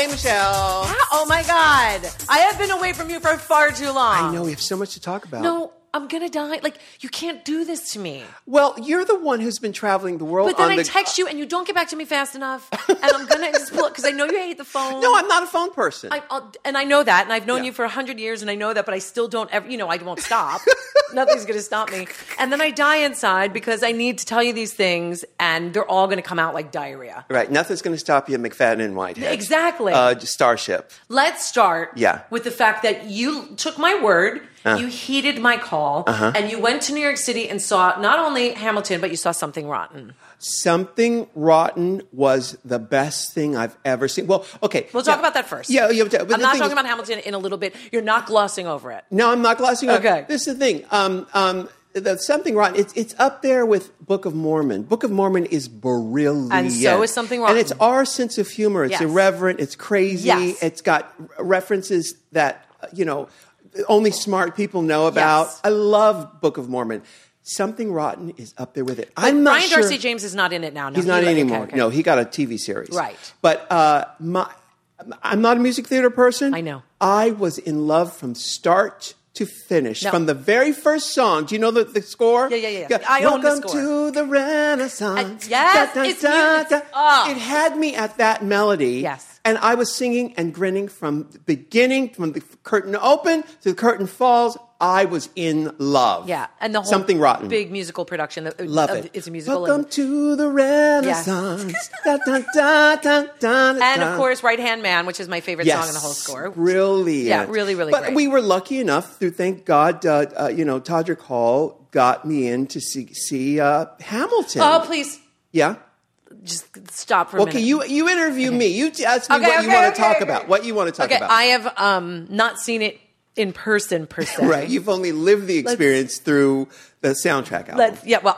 Hey, Michelle. Oh, my God. I have been away from you for far too long. I know, we have so much to talk about. No, I'm going to die. Like, you can't do this to me. Well, you're the one who's been traveling the world. But then I text you and you don't get back to me fast enough. And I'm going to explode because I know you hate the phone. No, I'm not a phone person. And I know that. And I've known you for 100 years and I know that. But I still don't ever, I won't stop. Nothing's going to stop me. And then I die inside because I need to tell you these things and they're all going to come out like diarrhea. Right. Nothing's going to stop you at McFadden and Whitehead. Exactly. Starship. Let's start Yeah. with the fact that you took my word. You heeded my call, and you went to New York City and saw not only Hamilton, but you saw Something Rotten. Something Rotten was the best thing I've ever seen. Well, okay. We'll talk about that first. Yeah, but I'm not talking about Hamilton in a little bit. You're not glossing over it. No, I'm not glossing over it. Okay. This is the thing. The Something Rotten, it's up there with Book of Mormon. Book of Mormon is brilliant. And so is Something Rotten. And it's our sense of humor. It's irreverent. It's crazy. Yes. It's got references that, only smart people know about. Yes. I love Book of Mormon. Something Rotten is up there with it. But I'm not Brian sure. Darcy James is not in it now. No, He's not anymore. Okay. No, he got a TV series. Right. But I'm not a music theater person. I know. I was in love from start to finish. No. From the very first song. Do you know the score? Yeah. I own the Welcome score. to the Renaissance. Yes, it's music. Oh. It had me at that melody. Yes. And I was singing and grinning from the beginning, from the curtain open to the curtain falls. I was in love. Yeah, and the whole Something Rotten. big musical production. Love it. It's a musical. Welcome to the Renaissance. Da, da, da, da, da, and of course, Right Hand Man, which is my favorite song in the whole score. Brilliant. Yeah, really, really but great. We were lucky enough, thank God, Todrick Hall got me in to see Hamilton. Oh, please. Yeah? Just stop for a minute. Okay, you interview me. You ask me what you want to talk about. What you want to talk about. I have not seen it in person, per se. Right. You've only lived the experience through the soundtrack album.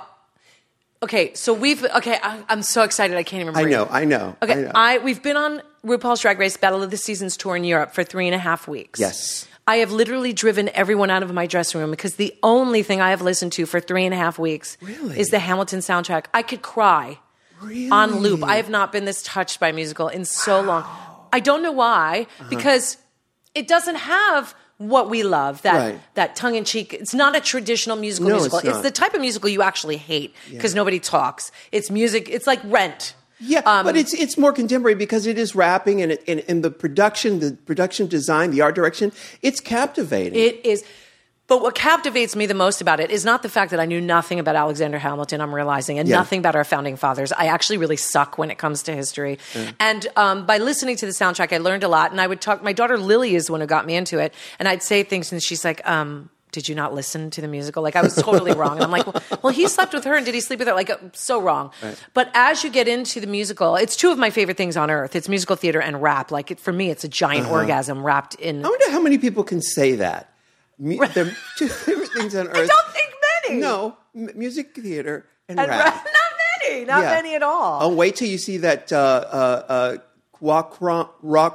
Okay, so I'm so excited I can't even breathe. I know. Okay, we've been on RuPaul's Drag Race Battle of the Seasons tour in Europe for 3.5 weeks. Yes. I have literally driven everyone out of my dressing room because the only thing I have listened to for 3.5 weeks is the Hamilton soundtrack. I could cry on loop. I have not been this touched by a musical in so long. I don't know why, because it doesn't have what we love, that tongue-in-cheek. It's not a traditional musical. It's the type of musical you actually hate because nobody talks. It's music. It's like Rent. Yeah, but it's more contemporary because it is rapping and the production design, the art direction, it's captivating. It is. But what captivates me the most about it is not the fact that I knew nothing about Alexander Hamilton, I'm realizing, and nothing about our founding fathers. I actually really suck when it comes to history. And by listening to the soundtrack, I learned a lot. And I would talk, my daughter Lily is the one who got me into it. And I'd say things and she's like, did you not listen to the musical? Like I was totally wrong. And I'm like, well, he slept with her and did he sleep with her? Like so wrong. Right. But as you get into the musical, it's two of my favorite things on earth. It's musical theater and rap. Like for me, it's a giant orgasm wrapped in. I wonder how many people can say that. There are two favorite things on earth. I don't think many. No, music theater and rap. Not many at all. Oh, wait till you see that Raekwon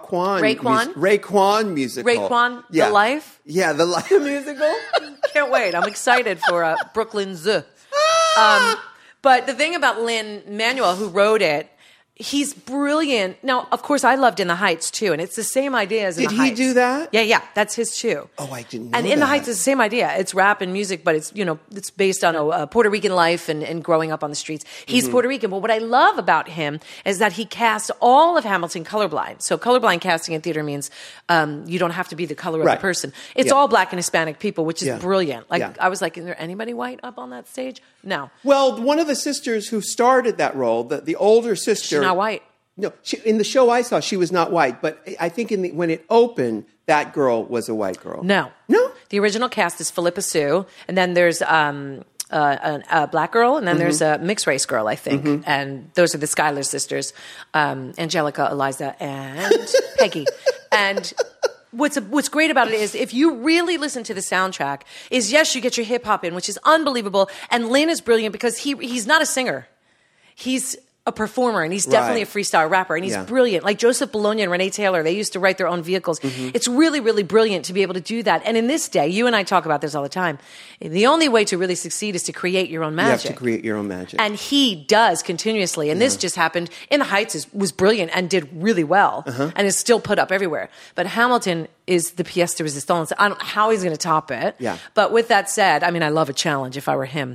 musical. Raekwon, The Life? Yeah, The Life. The musical? Can't wait. I'm excited for Brooklyn Zoo. But the thing about Lin-Manuel, who wrote it, he's brilliant. Now, of course, I loved In the Heights, too, and it's the same idea as In the Heights. Did he do that? Yeah, that's his, too. Oh, I didn't know And In the Heights is the same idea. It's rap and music, but it's, it's based on a Puerto Rican life and growing up on the streets. He's Puerto Rican, but what I love about him is that he cast all of Hamilton colorblind. So colorblind casting in theater means you don't have to be the color of the person. It's all Black and Hispanic people, which is brilliant. I was like, is there anybody white up on that stage? No. Well, one of the sisters who started that role, the older sister... She's not white. No, in the show I saw, she was not white. But I think when it opened, that girl was a white girl. No. The original cast is Philippa Sue, and then there's a black girl, and then there's a mixed race girl, I think. And those are the Schuyler sisters, Angelica, Eliza, and Peggy. And what's great about it is if you really listen to the soundtrack, is yes, you get your hip hop in, which is unbelievable. And Lin is brilliant because he's not a singer. He's a performer, and he's definitely a freestyle rapper, and he's brilliant. Like Joseph Bologna and Renee Taylor, they used to write their own vehicles. It's really, really brilliant to be able to do that. And in this day, you and I talk about this all the time. The only way to really succeed is to create your own magic. You have to create your own magic. And he does continuously. And this just happened. In the Heights was brilliant and did really well and is still put up everywhere. But Hamilton is the pièce de résistance. I don't know how he's going to top it. Yeah. But with that said, I mean, I love a challenge if I were him.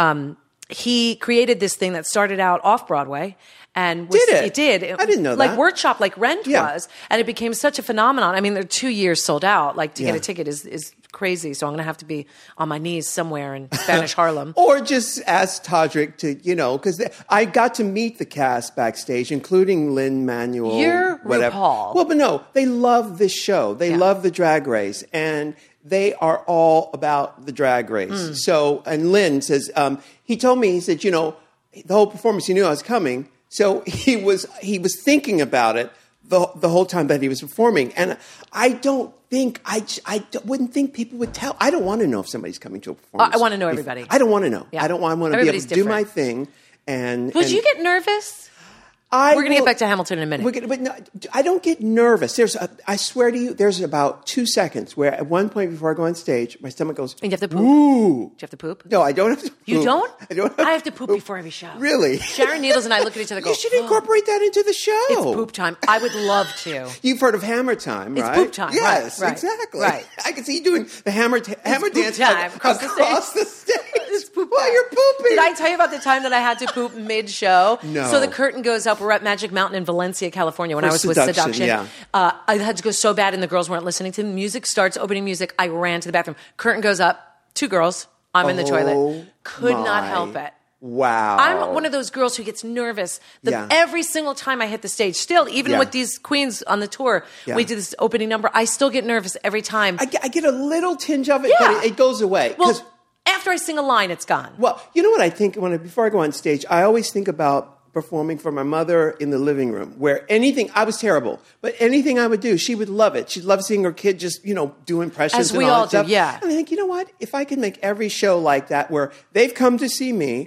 He created this thing that started out off Broadway. And did it? It did. I didn't know that. Like Workshop, like Rent was. And it became such a phenomenon. I mean, they're 2 years sold out. Like, to get a ticket is crazy. So I'm going to have to be on my knees somewhere in Spanish Harlem. Or just ask Todrick to, because I got to meet the cast backstage, including Lin-Manuel. You're whatever. RuPaul. Well, but no, they love this show. They love the Drag Race. And they are all about the Drag Race. So, and Lynn says, he told me, he said, the whole performance, he knew I was coming. So he was thinking about it the whole time that he was performing. And I don't think, I wouldn't think people would tell. I don't want to know if somebody's coming to a performance. I want to know everybody. I don't want to know. Yeah. I want to be able to do my thing. Would you get nervous? We're going to get back to Hamilton in a minute. But no, I don't get nervous. I swear to you, there's about 2 seconds where at one point before I go on stage, my stomach goes, and you have to poop? Ooh. Do you have to poop? No, I don't have to poop. You don't? I don't I have to poop before every show. Really? Sharon Needles and I look at each other and go, you should incorporate that into the show. It's poop time. I would love to. You've heard of Hammer Time, right? It's poop time. Yes, right. exactly. Right. I can see you doing the hammer dance time. across the stage. It's poop while time. you're pooping. Did I tell you about the time that I had to poop mid-show? No. So the curtain goes up. We're at Magic Mountain in Valencia, California, when I was with Seduction. Yeah. I had to go so bad, and the girls weren't listening to the music. Starts opening music. I ran to the bathroom. Curtain goes up. 2 girls. I'm in the toilet. Could not help it. Wow. I'm one of those girls who gets nervous every single time I hit the stage. Still, even with these queens on the tour, we do this opening number. I still get nervous every time. I get a little tinge of it, but it goes away. Well, after I sing a line, it's gone. Well, you know what I think before I go on stage, I always think about performing for my mother in the living room, where I was terrible, but anything I would do, she would love it. She'd love seeing her kid just, do impressions As and we all all that stuff. do, yeah. And I think, you know what? If I could make every show like that, where they've come to see me,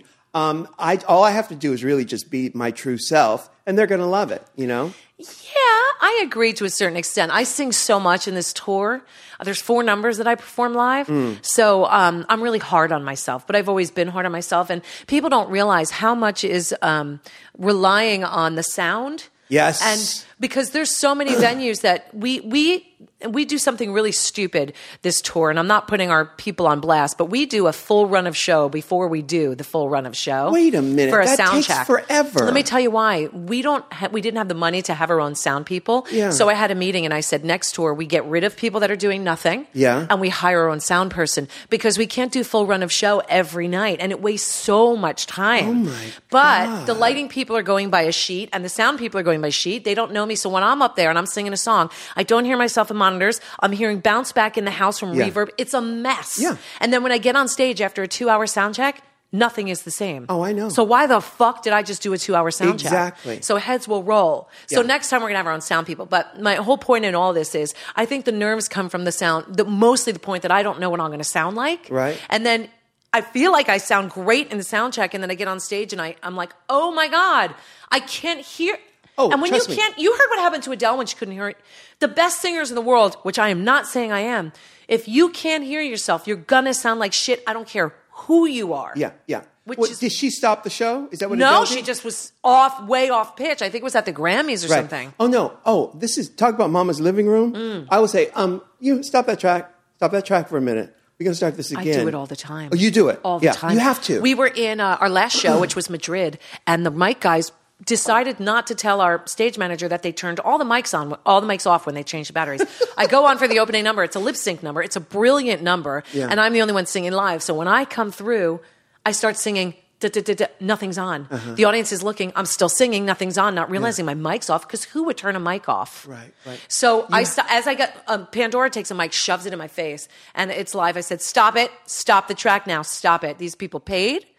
all I have to do is really just be my true self, and they're going to love it, Yeah, I agree to a certain extent. I sing so much in this tour. There's 4 numbers that I perform live. So I'm really hard on myself, but I've always been hard on myself. And people don't realize how much is relying on the sound. Yes. And because there's so many venues that we do something really stupid this tour, and I'm not putting our people on blast, but we do a full run of show before we do the full run of show. Wait a minute. For a that sound takes check. forever. Let me tell you why. We didn't have the money to have our own sound people. Yeah. So I had a meeting and I said, next tour, we get rid of people that are doing nothing. Yeah. And we hire our own sound person, because we can't do full run of show every night, and it wastes so much time. Oh my But God. the lighting people are going by a sheet, and the sound people are going by sheet. They don't know me. So when I'm up there and I'm singing a song, I don't hear myself in monitors. I'm hearing bounce back in the house from reverb. It's a mess. Yeah. And then when I get on stage after a 2-hour sound check, nothing is the same. Oh, I know. So why the fuck did I just do a 2-hour sound check? Exactly. So heads will roll. So Yeah. next time we're going to have our own sound people. But my whole point in all this is, I think the nerves come from the sound, mostly the point that I don't know what I'm going to sound like. Right. And then I feel like I sound great in the sound check, and then I get on stage and I'm like, oh my God, I can't hear. Oh, and when you trust me. can't, you heard what happened to Adele when she couldn't hear it. The best singers in the world, which I am not saying I am, if you can't hear yourself, you're gonna sound like shit. I don't care who you are. Yeah. Which is- did she stop the show? Is that what No, Adele did? she just was way off pitch. I think it was at the Grammys or something. Oh, no. Oh, this is, talk about Mama's living room. I will say, you stop that track. Stop that track for a minute. We're going to start this I again. do it all the time. Oh, you do it? All the time. You have to. We were in our last show, which was Madrid, and the mic guys decided not to tell our stage manager that they turned all the mics off when they changed the batteries. I go on for the opening number. It's a lip sync number. It's a brilliant number, and I'm the only one singing live. So when I come through, I start singing. Nothing's on. The audience is looking. I'm still singing. Nothing's on. Not realizing my mic's off, because who would turn a mic off? Right. So as I got Pandora takes a mic, shoves it in my face, and it's live. I said, "Stop it! Stop the track now! Stop it! These people paid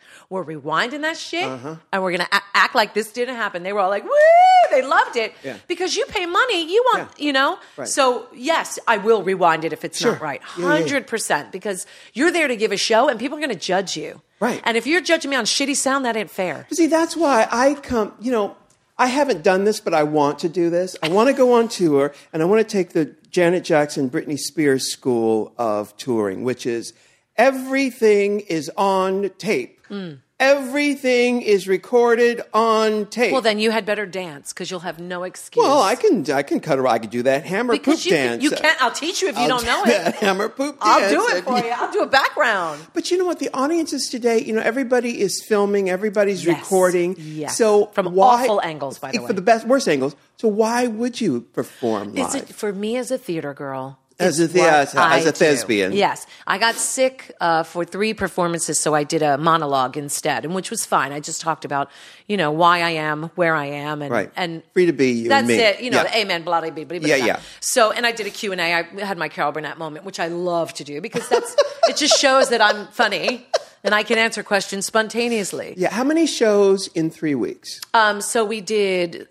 we're rewinding that shit and we're going to act like this didn't happen. They were all like, woo! They loved it because you pay money. You want, you know? Right. So, yes, I will rewind it if it's not right. 100% because you're there to give a show and people are going to judge you. Right. And if you're judging me on shitty sound, that ain't fair. See, that's why I come, you know, I haven't done this, but I want to do this. I want to go on tour, and I want to take the Janet Jackson, Britney Spears school of touring, which is everything is on tape. Everything is recorded on tape. Well, then you had better dance because you'll have no excuse. Well, I can cut I could do that hammer because poop dance. You can't. I'll teach you if you don't know that it. Hammer poop dance. I'll do it for you. I'll do a background. But you know what? The audiences today, you know, everybody is filming, everybody's recording. Yes. So from awful angles, by the way. For the worst angles. So why would you perform live? For me as a theater girl. As a thespian. Yes. I got sick for 3 performances, so I did a monologue instead, and which was fine. I just talked about, you know, why I am, where I am, and free to be you that's and me. It. You know, the amen, blah, blah, blah, blah, blah. Yeah. So, and I did a Q&A. I had my Carol Burnett moment, which I love to do because it just shows that I'm funny and I can answer questions spontaneously. Yeah. How many shows in 3 weeks? So we did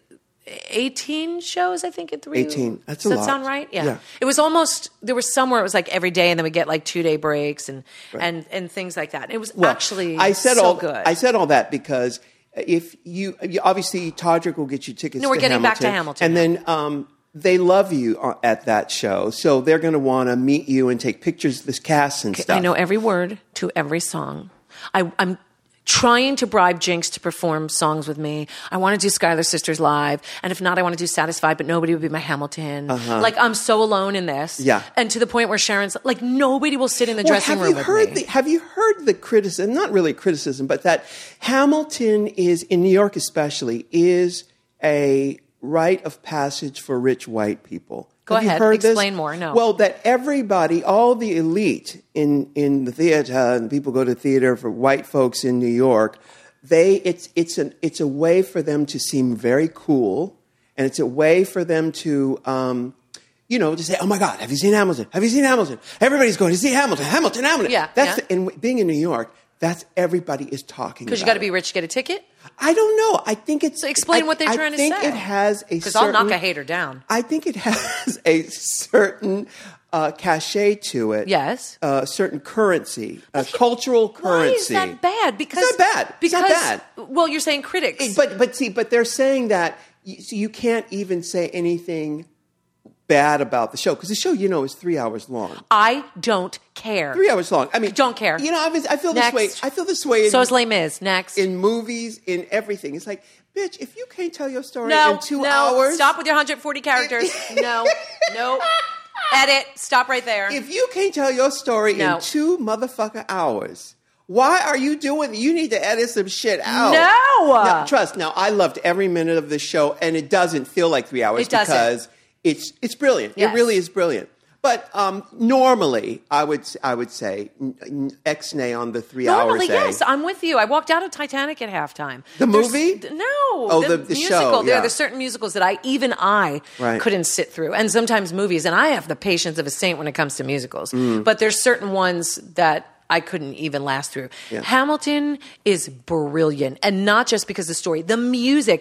18 shows, I think, in 3 weeks. 18. That's a lot. Does that sound right? Yeah. It was almost, there was somewhere it was like every day and then we get like 2-day breaks and things like that. It was actually good. I said all that because if you obviously Todrick will get you tickets to Hamilton. No, we're getting back to Hamilton. And then they love you at that show. So they're going to want to meet you and take pictures of this cast and stuff. I know every word to every song. I'm trying to bribe Jinx to perform songs with me. I want to do Schuyler Sisters live. And if not, I want to do Satisfied, but nobody would be my Hamilton. Like, I'm so alone in this. Yeah. And to the point where Sharon's like, nobody will sit in the dressing room with me. Have you heard the criticism, not really criticism, but that Hamilton is, in New York especially, is a rite of passage for rich white people? Go ahead. Explain more. No. Well, that everybody, all the elite in the theater, and people go to theater for white folks in New York, it's a way for them to seem very cool, and it's a way for them to to say, oh my God, have you seen Hamilton? Have you seen Hamilton? Everybody's going to see Hamilton. Hamilton. Yeah. And being in New York, that's everybody is talking about. Because you got to be rich to get a ticket? I don't know. I think it's... So explain what they're trying to say. I think it has a certain... Because I'll knock a hater down. I think it has a certain cachet to it. Yes. A certain currency, a cultural currency. Why is that bad? Because it's not bad. It's not bad. Well, you're saying critics. But they're saying that you can't even say anything bad about the show because the show, is 3 hours long. I don't care. 3 hours long. I mean, don't care. I feel this way. I feel this way. So is Les Mis. Next, in movies, in everything, it's like, bitch, if you can't tell your story in 2 hours, stop with your 140 characters. No. Edit. Stop right there. If you can't tell your story in 2 motherfucking hours. Why are you doing? You need to edit some shit out. No. Trust. Now, I loved every minute of the show, and it doesn't feel like 3 hours because it's brilliant. Yes. It really is brilliant. But normally, I would say ex-nay on the 3 hours. Normally, yes, I'm with you. I walked out of Titanic at halftime. The movie? No. The musical. show. Yeah. There's certain musicals that I couldn't sit through. And sometimes movies, and I have the patience of a saint when it comes to musicals. But there's certain ones that I couldn't even last through. Yeah. Hamilton is brilliant. And not just because of the story. The music,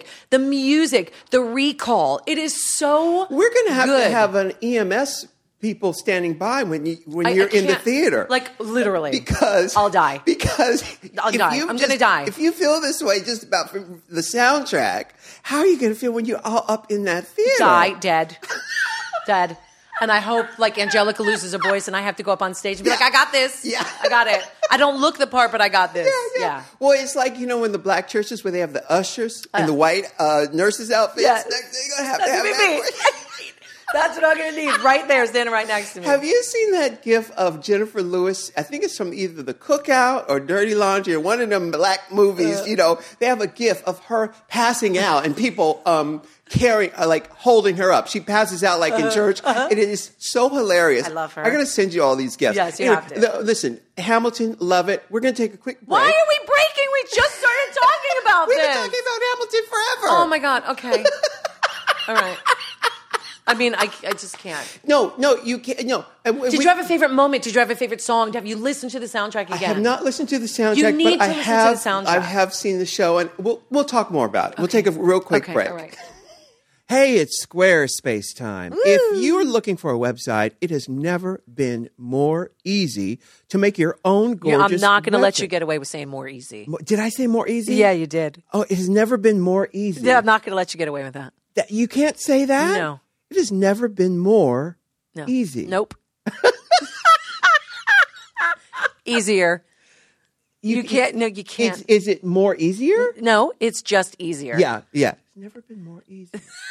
the recall. It is so We're going to have good. To have an EMS people standing by when you're in the theater. Like, literally. Because I'll die. Because I'll die. I'm going to die. If you feel this way just about the soundtrack, how are you going to feel when you're all up in that theater? Die, dead. Dead. And I hope, like, Angelica loses her voice and I have to go up on stage and be like, I got this. Yeah. I got it. I don't look the part, but I got this. Yeah. Well, it's like, in the black churches where they have the ushers in the white nurses' outfits. Yeah. They're going to have that. That's what I'm going to need right there, standing right next to me. Have you seen that gif of Jennifer Lewis? I think it's from either The Cookout or Dirty Laundry or one of them black movies. They have a gif of her passing out and people holding her up. She passes out like in church. It is so hilarious. I love her. I'm going to send you all these gifs. Yes, you have to. Listen, Hamilton, love it. We're going to take a quick break. Why are we breaking? We just started talking about this. We've been talking about Hamilton forever. Oh, my God. Okay. All right. I mean, I just can't. No, you can't. No. Did you have a favorite moment? Did you have a favorite song? Have you listened to the soundtrack again? I have not listened to the soundtrack, You need but to I listen have. to the soundtrack. I have seen the show, and we'll talk more about it. We'll take a real quick break. All right. Hey, it's Squarespace time. Woo! If you're looking for a website, it has never been more easy to make your own gorgeous I'm not going to let website. you get away with saying more easy. Did I say more easy? Yeah, you did. Oh, it has never been more easy. Yeah, I'm not going to let you get away with that. You can't say that? No. It has never been more No. easy. Nope. Easier. You can't. No, you can't. Is it more easier? No, it's just easier. Yeah. It's never been more easy.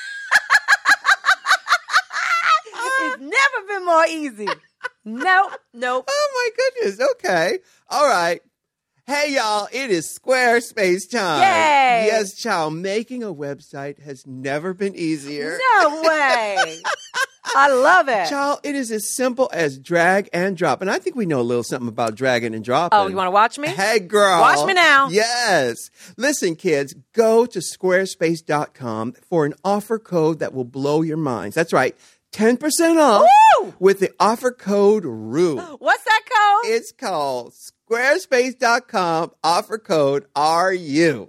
It's never been more easy. Nope. Oh, my goodness. Okay. All right. Hey, y'all. It is Squarespace time. Yay. Yes, child. Making a website has never been easier. No way. I love it. Child, it is as simple as drag and drop. And I think we know a little something about dragging and dropping. Oh, you want to watch me? Hey, girl. Watch me now. Yes. Listen, kids, go to squarespace.com for an offer code that will blow your minds. That's right. 10% off Woo! with the offer code RUE. What's that code? It's called squarespace.com offer code RU.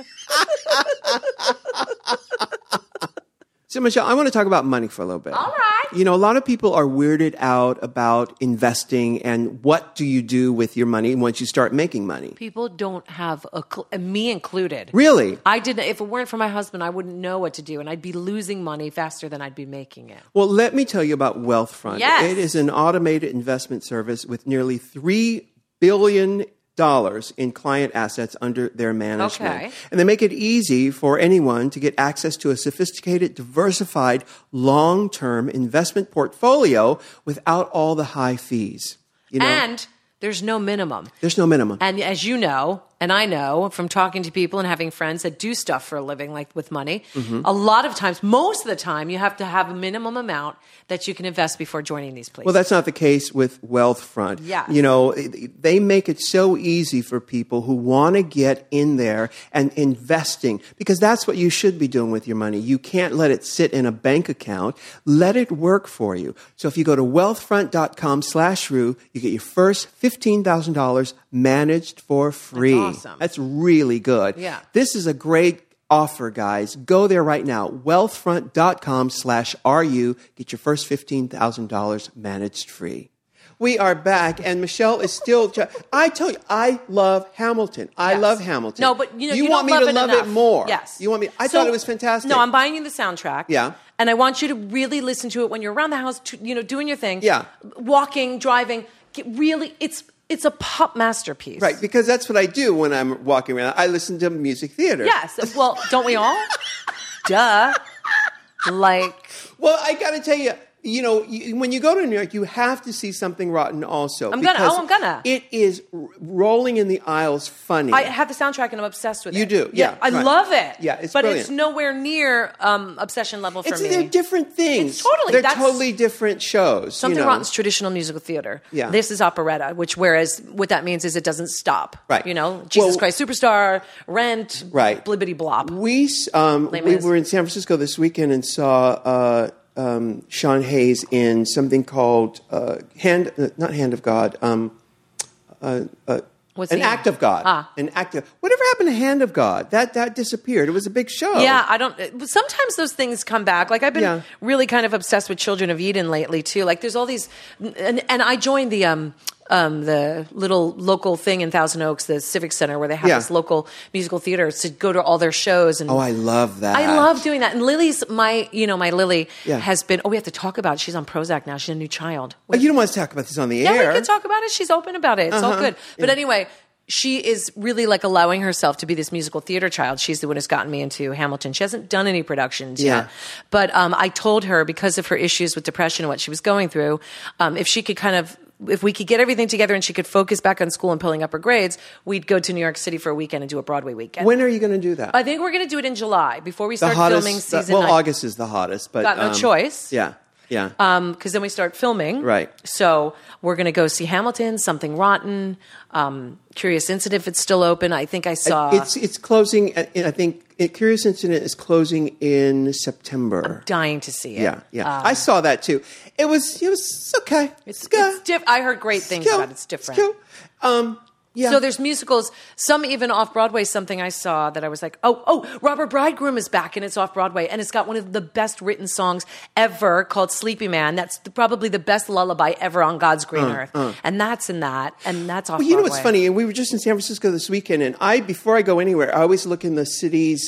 So, Michelle, I want to talk about money for a little bit. All right. You know, a lot of people are weirded out about investing and what do you do with your money once you start making money. People don't have me included. Really? I didn't. If it weren't for my husband, I wouldn't know what to do, and I'd be losing money faster than I'd be making it. Well, let me tell you about Wealthfront. Yes. It is an automated investment service with nearly $3 billion in client assets under their management. Okay. And they make it easy for anyone to get access to a sophisticated, diversified, long-term investment portfolio without all the high fees. You know? And there's no minimum. There's no minimum. And as you know, and I know from talking to people and having friends that do stuff for a living, like with money, a lot of times, most of the time, you have to have a minimum amount that you can invest before joining these places. Well, that's not the case with Wealthfront. Yes. You know, they make it so easy for people who want to get in there and investing, because that's what you should be doing with your money. You can't let it sit in a bank account. Let it work for you. So if you go to wealthfront.com/RUE, you get your first $15,000 managed for free. That's awesome. That's really good. Yeah. This is a great offer, guys. Go there right now. Wealthfront.com/RU. Get your first $15,000 managed free. We are back, and Michelle is still. I tell you, I love Hamilton. I love Hamilton. No, but you want me don't to love love it it more. Yes. You want me? I So, thought it was fantastic. No, I'm buying you the soundtrack. Yeah. And I want you to really listen to it when you're around the house, doing your thing. Yeah. Walking, driving. Really, it's a pop masterpiece. Right, because that's what I do when I'm walking around. I listen to music theater. Yes. Well, don't we all? Duh. Like. Well, I got to tell you, when you go to New York, you have to see Something Rotten also. I'm gonna. It is rolling in the aisles funny. I have the soundtrack and I'm obsessed with it. You do, yeah, I right. love it. Yeah, it's but brilliant. it's nowhere near obsession level for me. They're different things. It's totally. They're That's- totally different shows. Something Rotten's traditional musical theater. Yeah. This is operetta, whereas what that means is it doesn't stop. Right. Jesus Christ Superstar, Rent, Right. Blibbity Blop. We were in San Francisco this weekend and saw Sean Hayes in something called not Hand of God. What's An the- Act of God. An act of whatever happened to Hand of God? That disappeared. It was a big show. Yeah, I don't. Sometimes those things come back. Like I've been Yeah. really kind of obsessed with Children of Eden lately too. Like there's all these, and I joined the little local thing in Thousand Oaks, the Civic Center, where they have Yeah. this local musical theater to go to all their shows. And Oh, I love that. I love doing that. And Lily's my Lily Yeah. has been. Oh, we have to talk about it. She's on Prozac now. She's a new child. Oh, you don't want to talk about this on the Yeah, air. we can talk about it. She's open about it. It's all good. But anyway, she is really like allowing herself to be this musical theater child. She's the one who's gotten me into Hamilton. She hasn't done any productions Yeah. yet. But I told her, because of her issues with depression and what she was going through, if we could get everything together and she could focus back on school and pulling up her grades, we'd go to New York City for a weekend and do a Broadway weekend. When are you going to do that? I think we're going to do it in July before we The start hottest. filming season 9. August is the hottest, but Got no choice. Yeah. Yeah. Because then we start filming. Right. So we're going to go see Hamilton, Something Rotten, Curious Incident if it's still open. I think I saw... It's closing, I think Curious Incident is closing in September. Dying to see it. Yeah. I saw that too. It was okay. It's I heard great things about it. It's different. It's cool. Yeah. So there's musicals, some even off-Broadway, something I saw that I was like, oh, Robert Bridegroom is back and it's off-Broadway. And it's got one of the best written songs ever called Sleepy Man. That's probably the best lullaby ever on God's green earth. And that's in that. And that's off-Broadway. Well, you know what's funny? We were just in San Francisco this weekend, and before I go anywhere, I always look in the city's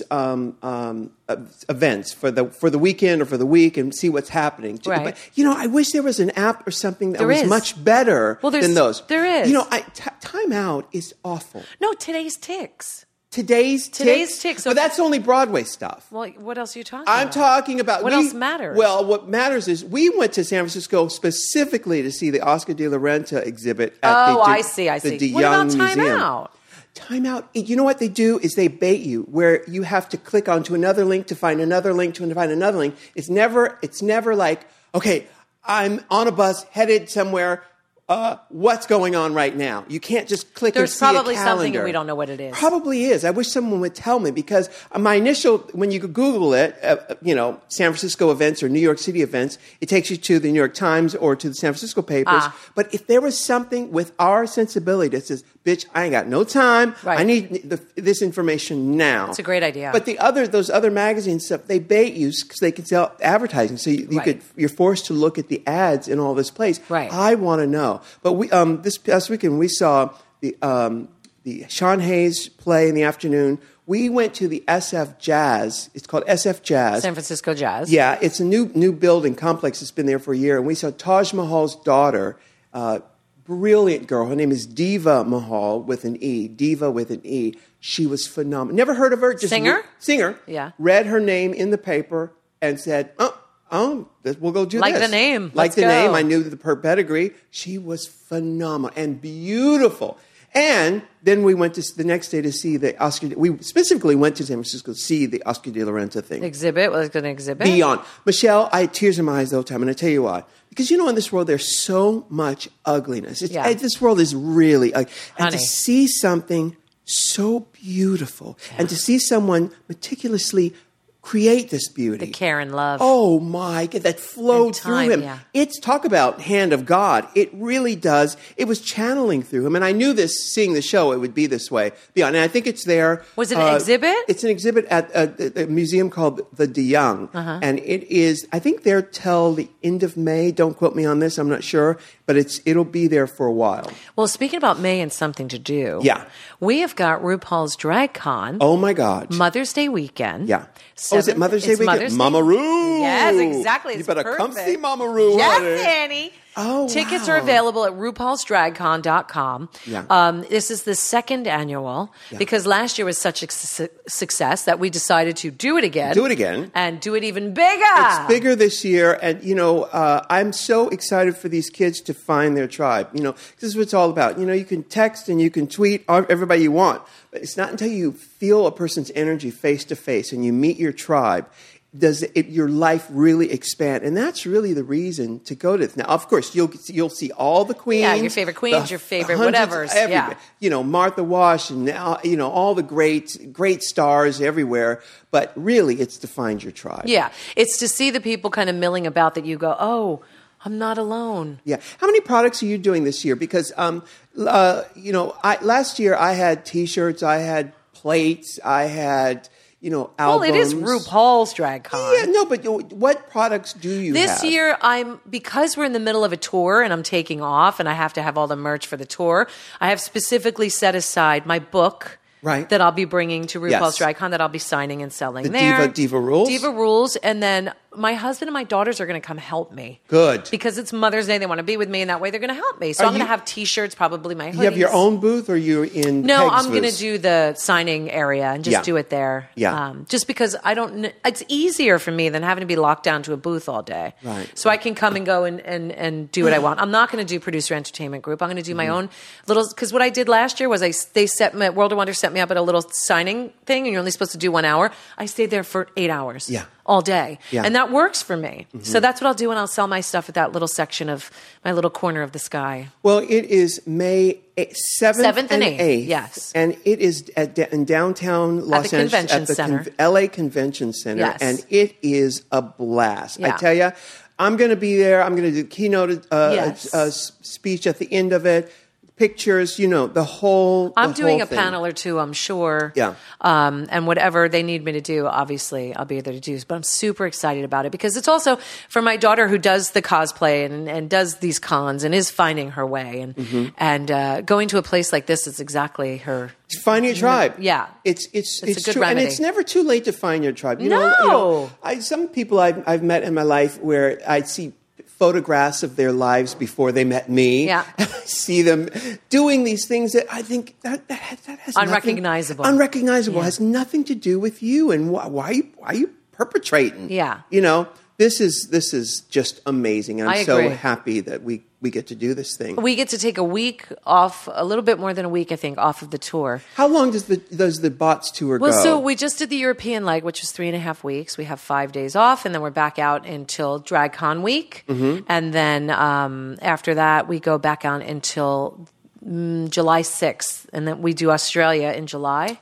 events for the weekend or for the week and see what's happening. Right. But, I wish there was an app or something that was much better than those. There is. Time Out is awful. No, Today's Ticks. Today's Ticks. But that's only Broadway stuff. Well, what else are you talking I'm about? talking about... What else matters? Well, what matters is we went to San Francisco specifically to see the Oscar de la Renta exhibit at I see. the De What Young about Time Museum. Out? Time Out, you know what they do is they bait you where you have to click onto another link to find another link to find another link. It's never like, okay, I'm on a bus headed somewhere. What's going on right now? You can't just click and see a calendar. There's probably something and we don't know what it is. Probably is. I wish someone would tell me because my initial, when you Google it, San Francisco events or New York City events, it takes you to the New York Times or to the San Francisco papers. But if there was something with our sensibility that says, bitch, I ain't got no time. Right. I need this information now. It's a great idea. But those other magazines stuff, they bait you because they can sell advertising. So you're forced to look at the ads in all this place. Right. I want to know. But we this past weekend we saw the Sean Hayes play in the afternoon. We went to the SF Jazz. It's called SF Jazz. San Francisco Jazz. Yeah, it's a new building complex. It's been there for a year. And we saw Taj Mahal's daughter, brilliant girl. Her name is Diva Mahal with an E. Diva with an E. She was phenomenal. Never heard of her. Just Singer? Singer. Yeah. Read her name in the paper and said, we'll go do like this. the name. Like Let's the go. name. I knew her pedigree. She was phenomenal and beautiful. And then we went to the next day to see the Oscar. We specifically went to San Francisco to see the Oscar de la Renta thing. Exhibit? Was it an exhibit? Beyond. Michelle, I had tears in my eyes the whole time, and I tell you why. Because in this world, there's so much ugliness. This world is really ugly. And to see something so beautiful and to see someone meticulously create this beauty. The care and love. Oh my God, that flowed through him. Yeah. It's talk about hand of God. It really does. It was channeling through him. And I knew this, seeing the show, it would be this way. And I think it's there. Was it an exhibit? It's an exhibit at a museum called the De Young. And it is, I think there till the end of May. Don't quote me on this. I'm not sure. But it'll be there for a while. Well, speaking about May and something to do. Yeah. We have got RuPaul's Drag Con. Oh my God. Mother's Day weekend. Yeah. Is it Mother's Day weekend? Mama Ru. Yes, exactly. You better come see Mama Ru. Yes, Annie. Oh, Tickets wow. are available at RuPaul'sDragCon.com. Yeah. This is the second annual because last year was such a success that we decided to do it again. Do it again. And do it even bigger. It's bigger this year. And, I'm so excited for these kids to find their tribe. This is what it's all about. You can text and you can tweet everybody you want. But it's not until you feel a person's energy face to face and you meet your tribe does your life really expand. And that's really the reason to go to this. Now, of course, you'll see all the queens. Yeah, your favorite queens, your favorite whatevers. Yeah. Martha Wash and, all the great stars everywhere. But really, it's to find your tribe. Yeah. It's to see the people kind of milling about that you go, oh, I'm not alone. Yeah. How many products are you doing this year? Because, last year I had T-shirts, I had plates, I had... albums. Well, it is RuPaul's Drag Con. Yeah, no, but what products do you have? This year, because we're in the middle of a tour and I'm taking off and I have to have all the merch for the tour, I have specifically set aside my book that I'll be bringing to RuPaul's Drag Con that I'll be signing and selling there. Diva Rules? Diva Rules. And then my husband and my daughters are going to come help me. Good. Because it's Mother's Day. They want to be with me, and that way they're going to help me. So I'm going to have T-shirts, probably my hoodies. You have your own booth, or you're in No, Peg's I'm going to booth? do the signing area and just do it there. Yeah. Just because it's easier for me than having to be locked down to a booth all day. Right. So I can come and go and do what I want. I'm not going to do Producer Entertainment Group. I'm going to do my own little, because what I did last year was World of Wonder set me up at a little signing thing, and you're only supposed to do 1 hour. I stayed there for 8 hours. Yeah. all day. Yeah. And that works for me. So that's what I'll do, and I'll sell my stuff at that little section of my little corner of the sky. Well, it is May 7th and 8th. Yes. And it is in downtown Los the Angeles Convention Center. LA Convention Center. Yes. And it is a blast. Yeah. I tell you, I'm going to be there. I'm going to do keynote speech at the end of it. Pictures, the whole. I'm doing a thing. panel or two, I'm sure. Yeah. And whatever they need me to do, obviously, I'll be there to do. But I'm super excited about it because it's also for my daughter who does the cosplay and does these cons and is finding her way. And going to a place like this is exactly her. Finding a tribe. Yeah. It's a good true. remedy. And it's never too late to find your tribe. No. Some people I've met in my life where I see photographs of their lives before they met me. Yeah. I see them doing these things that I think that has Unrecognizable. Unrecognizable. Has nothing to do with you. And why are you perpetrating? Yeah. This is just amazing. And I'm so agree. happy that we get to do this thing. We get to take a week off, a little bit more than a week, I think, off of the tour. How long does the Bots tour go? Well, so we just did the European leg, which was 3.5 weeks. We have 5 days off, and then we're back out until DragCon week. And then after that, we go back out until July 6th. And then we do Australia in July.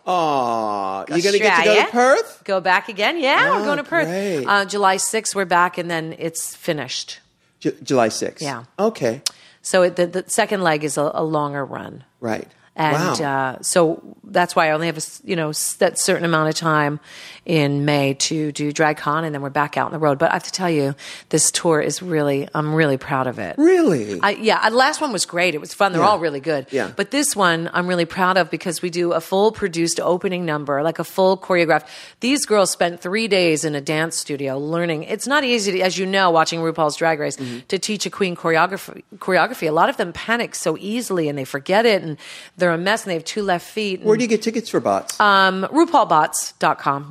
Aw, you're going to get to go to Perth? Go back again? Yeah, we're going to Perth. Great. July 6th, we're back, and then it's finished. July 6th. Yeah. Okay. So the second leg is a longer run. Right. And wow. So that's why I only have that certain amount of time in May to do DragCon, and then we're back out on the road. But I have to tell you, this tour is I'm really proud of it. Really? The last one was great. It was fun. They're all really good. Yeah. But this one I'm really proud of because we do a full produced opening number, like a full choreographed. These girls spent 3 days in a dance studio learning. It's not easy, as you know, watching RuPaul's Drag Race, to teach a queen choreography. A lot of them panic so easily and they forget it, and they're a mess, and they have 2 left feet. Where do you get tickets for Bots? RuPaulBots.com,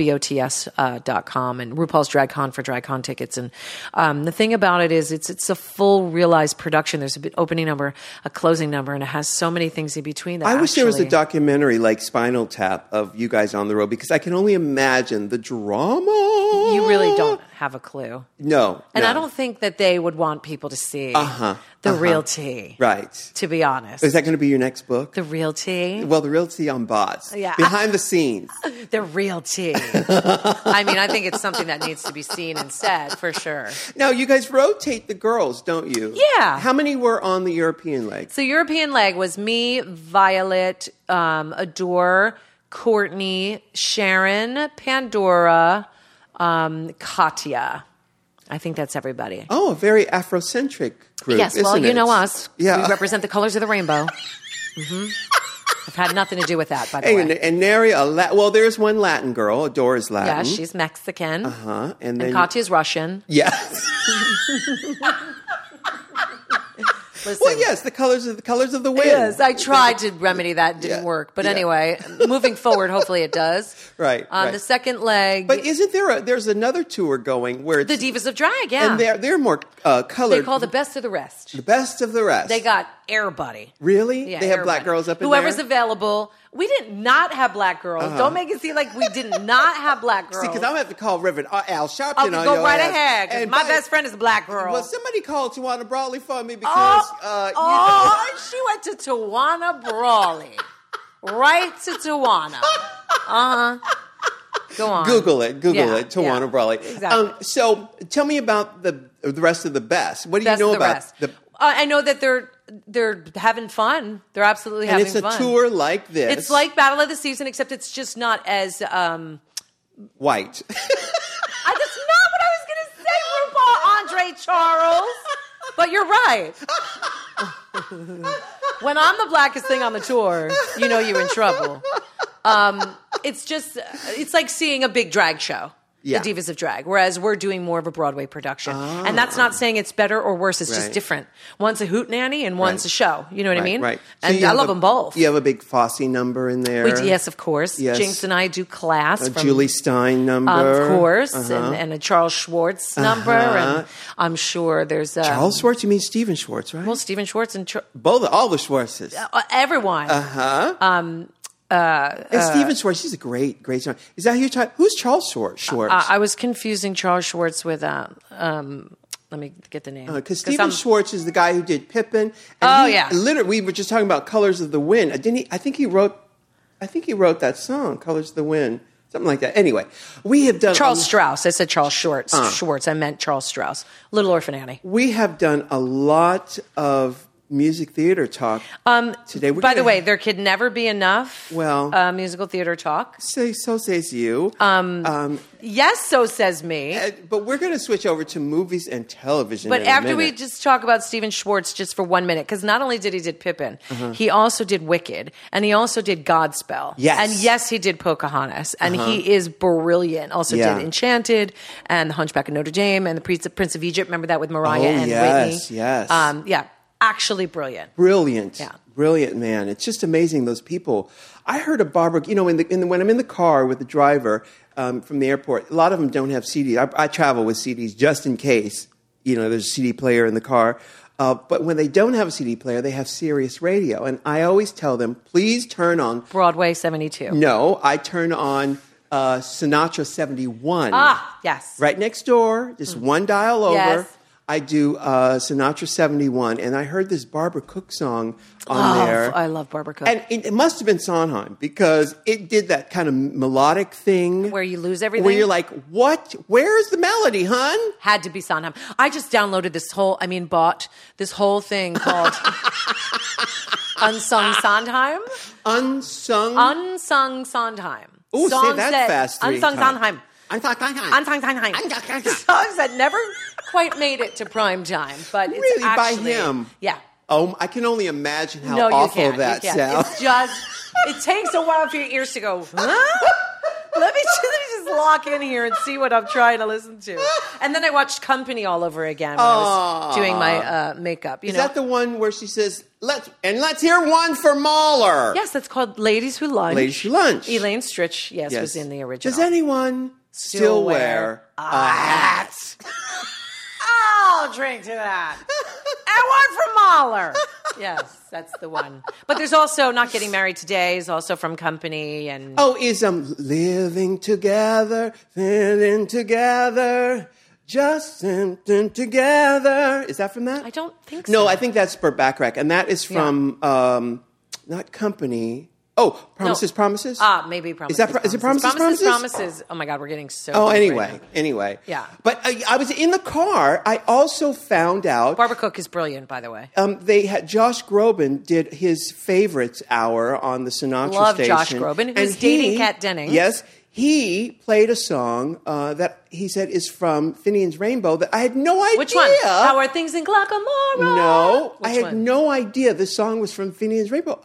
RuPaulBots.com, and RuPaul's DragCon for DragCon tickets. And the thing about it is it's a full realized production. There's an opening number, a closing number, and it has so many things in between. That I wish there was a documentary like Spinal Tap of you guys on the road, because I can only imagine the drama. You really don't have a clue. No. And I don't think that they would want people to see the real tea. Right. To be honest. Is that going to be your next book? The real tea? Well, the real tea on Bots. Yeah. Behind the scenes. The real tea. I think it's something that needs to be seen and said, for sure. Now, you guys rotate the girls, don't you? Yeah. How many were on the European leg? So European leg was me, Violet, Adore, Courtney, Sharon, Pandora, Katya. I think that's everybody. Oh, a very Afrocentric group. Yes, well, isn't you it? know us. Yeah. We represent the colors of the rainbow. I've had nothing to do with that, by the way. And Neri, there's one Latin girl. Adore is Latin. Yeah, she's Mexican. And then Katya's Russian. Yes. Listen, well, yes, the colors of the wind. Yes, I tried to remedy that. Didn't work. But anyway, moving forward, hopefully it does. Right. The second leg. But isn't there's another tour going where it's, the Divas of Drag, yeah. and they're more colored. They call the best of the rest. The best of the rest. They got Airbuddy. Really? Yeah, they have everybody. black girls up in Whoever's there? available. We did not have black girls. Don't make it seem like we did not have black girls. See, because I'm going to have to call Reverend Al Sharpton I'll on go your right ass. ahead. 'Cause my best friend is a black girl. Well, somebody called Tawana Brawley for me because... she went to Tawana Brawley. Right to Tawana. Go on. Google it, Tawana Brawley. Exactly. So tell me about the rest of the best. What do you know about the... I know that they're having fun. They're absolutely having fun. And it's a tour like this. It's like Battle of the Season, except it's just not as... white. That's not what I was going to say, RuPaul Andre Charles. But you're right. When I'm the blackest thing on the tour, you know you're in trouble. It's like seeing a big drag show. Yeah. The Divas of Drag, whereas we're doing more of a Broadway production. And that's not saying it's better or worse, it's just different. One's a hootenanny and one's a show. You know what I mean? Right. And So I love them both. You have a big Fosse number in there. Yes, of course. Yes. Jinx and I do Class. A Julie Stein number. Of course. And a Charles Schwartz number. And I'm sure there's... Charles Schwartz? You mean Stephen Schwartz, right? Well, Stephen Schwartz and... all the Schwartzes. everyone. And Steven Schwartz, he's a great song. Is that who you're talking? Who's Charles Schwartz? I was confusing Charles Schwartz with let me get the name. Because Steven Schwartz is the guy who did Pippin. And literally, we were just talking about Colors of the Wind. Didn't he? I think he wrote that song, Colors of the Wind. Something like that. Anyway, we have done... Charles Strauss. I said Charles Schwartz. Schwartz. I meant Charles Strauss. Little Orphan Annie. We have done a lot of music theater talk today. By the way, there could never be enough musical theater talk. So says you. Yes, so says me. But we're going to switch over to movies and television. But after we just talk about Steven Schwartz just for 1 minute, because not only did he did Pippin, he also did Wicked, and he also did Godspell. Yes. And yes, he did Pocahontas, and he is brilliant. Also did Enchanted, and The Hunchback of Notre Dame, and The Prince of Egypt. Remember that with Mariah and Whitney? Yes. Actually brilliant. Brilliant. Yeah. Brilliant, man. It's just amazing, those people. I heard of Barbara, when I'm in the car with the driver from the airport, a lot of them don't have CDs. I travel with CDs just in case, there's a CD player in the car. But when they don't have a CD player, they have Sirius Radio. And I always tell them, please turn on... Broadway 72. No, I turn on Sinatra 71. Ah, yes. Right next door, just one dial over. Yes. I do Sinatra 71, and I heard this Barbara Cook song on there. I love Barbara Cook. And it must have been Sondheim, because it did that kind of melodic thing. Where you lose everything? Where you're like, what? Where's the melody, hun? Had to be Sondheim. I just downloaded bought this whole thing called Unsung Sondheim. Unsung Sondheim. Ooh, say that fast. Unsung Sondheim. Unsung Sondheim. Songs that never quite made it to prime time, but it's really actually, by him. Yeah. Oh, I can only imagine how awful that sounds. It's just, it takes a while for your ears to go, huh? Let me just lock in here and see what I'm trying to listen to. And then I watched Company all over again when I was doing my makeup. Is that the one where she says, let's hear one for Mahler? Yes, that's called Ladies Who Lunch. Ladies Who Lunch. Elaine Stritch, yes, was in the original. Does anyone still wear a hat? I'll drink to that. And one from Mahler. Yes, that's the one. But there's also Not Getting Married Today is also from Company. And is living together, just living together. Is that from that? I don't think so. No, I think that's Burt Bacharach, and that is from not Company. Oh, Promises, no. Promises? Maybe Promises. Is it Promises? Promises. Oh my God, we're getting so. Oh, anyway. Yeah. But I was in the car. I also found out Barbara Cook is brilliant, by the way. They had Josh Groban did his favorites hour on the Sinatra station. Josh Groban, who's dating Kat Dennings. Yes. He played a song that he said is from Finian's Rainbow that I had no idea. Which one? How Are Things in Glockamora? No, I had no idea this song was from Finian's Rainbow.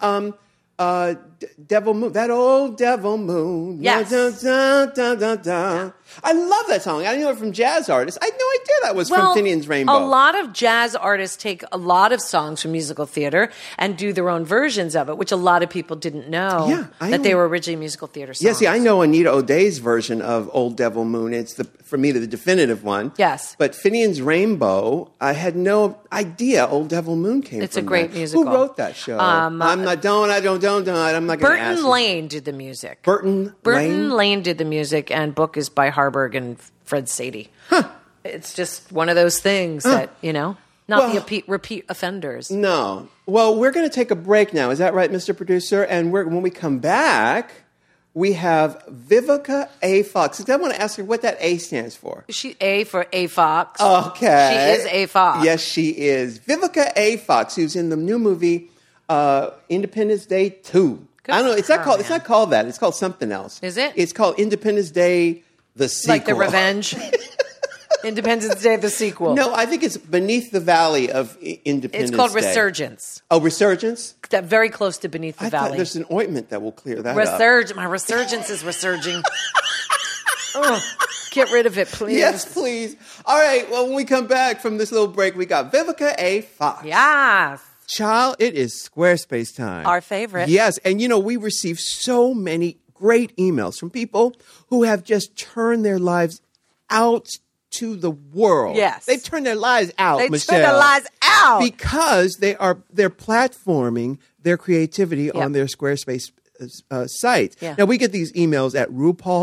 Devil Moon, that old Devil Moon. Yes. Dun, dun, dun, dun. I love that song. I knew it from jazz artists. I had no idea that was from Finian's Rainbow. A lot of jazz artists take a lot of songs from musical theater and do their own versions of it, which a lot of people didn't know that they were originally musical theater songs. Yeah, see, I know Anita O'Day's version of Old Devil Moon. It's for me the definitive one. Yes. But Finian's Rainbow, I had no idea Old Devil Moon came from It's a great musical. Who wrote that show? I'm not going to ask. Burton Lane did the music. Burton Lane did the music, and book is by Harburg and Fred Sadie. Huh. It's just one of those things that, not the repeat offenders. No. Well, we're going to take a break now. Is that right, Mr. Producer? And when we come back, we have Vivica A. Fox. I want to ask her what that A stands for. She A for A. Fox. Okay. She is A. Fox. Yes, she is. Vivica A. Fox, who's in the new movie Independence Day 2. I don't know. It's not called that. It's called something else. Is it? It's called Independence Day, the sequel. Like the Revenge? Independence Day, the sequel. No, I think it's Beneath the Valley of Independence Day. It's called Resurgence. Oh, Resurgence? That very close to Beneath the Valley. There's an ointment that will clear that up. My resurgence is resurging. Get rid of it, please. Yes, please. All right. Well, when we come back from this little break, we got Vivica A. Fox. Yes. Child, it is Squarespace time. Our favorite. Yes. And, we receive so many great emails from people who have just turned their lives out to the world. Yes. They've turned their lives out, Michelle. Turned their lives out. Because they're platforming their creativity on their Squarespace sites. Yeah. Now, we get these emails at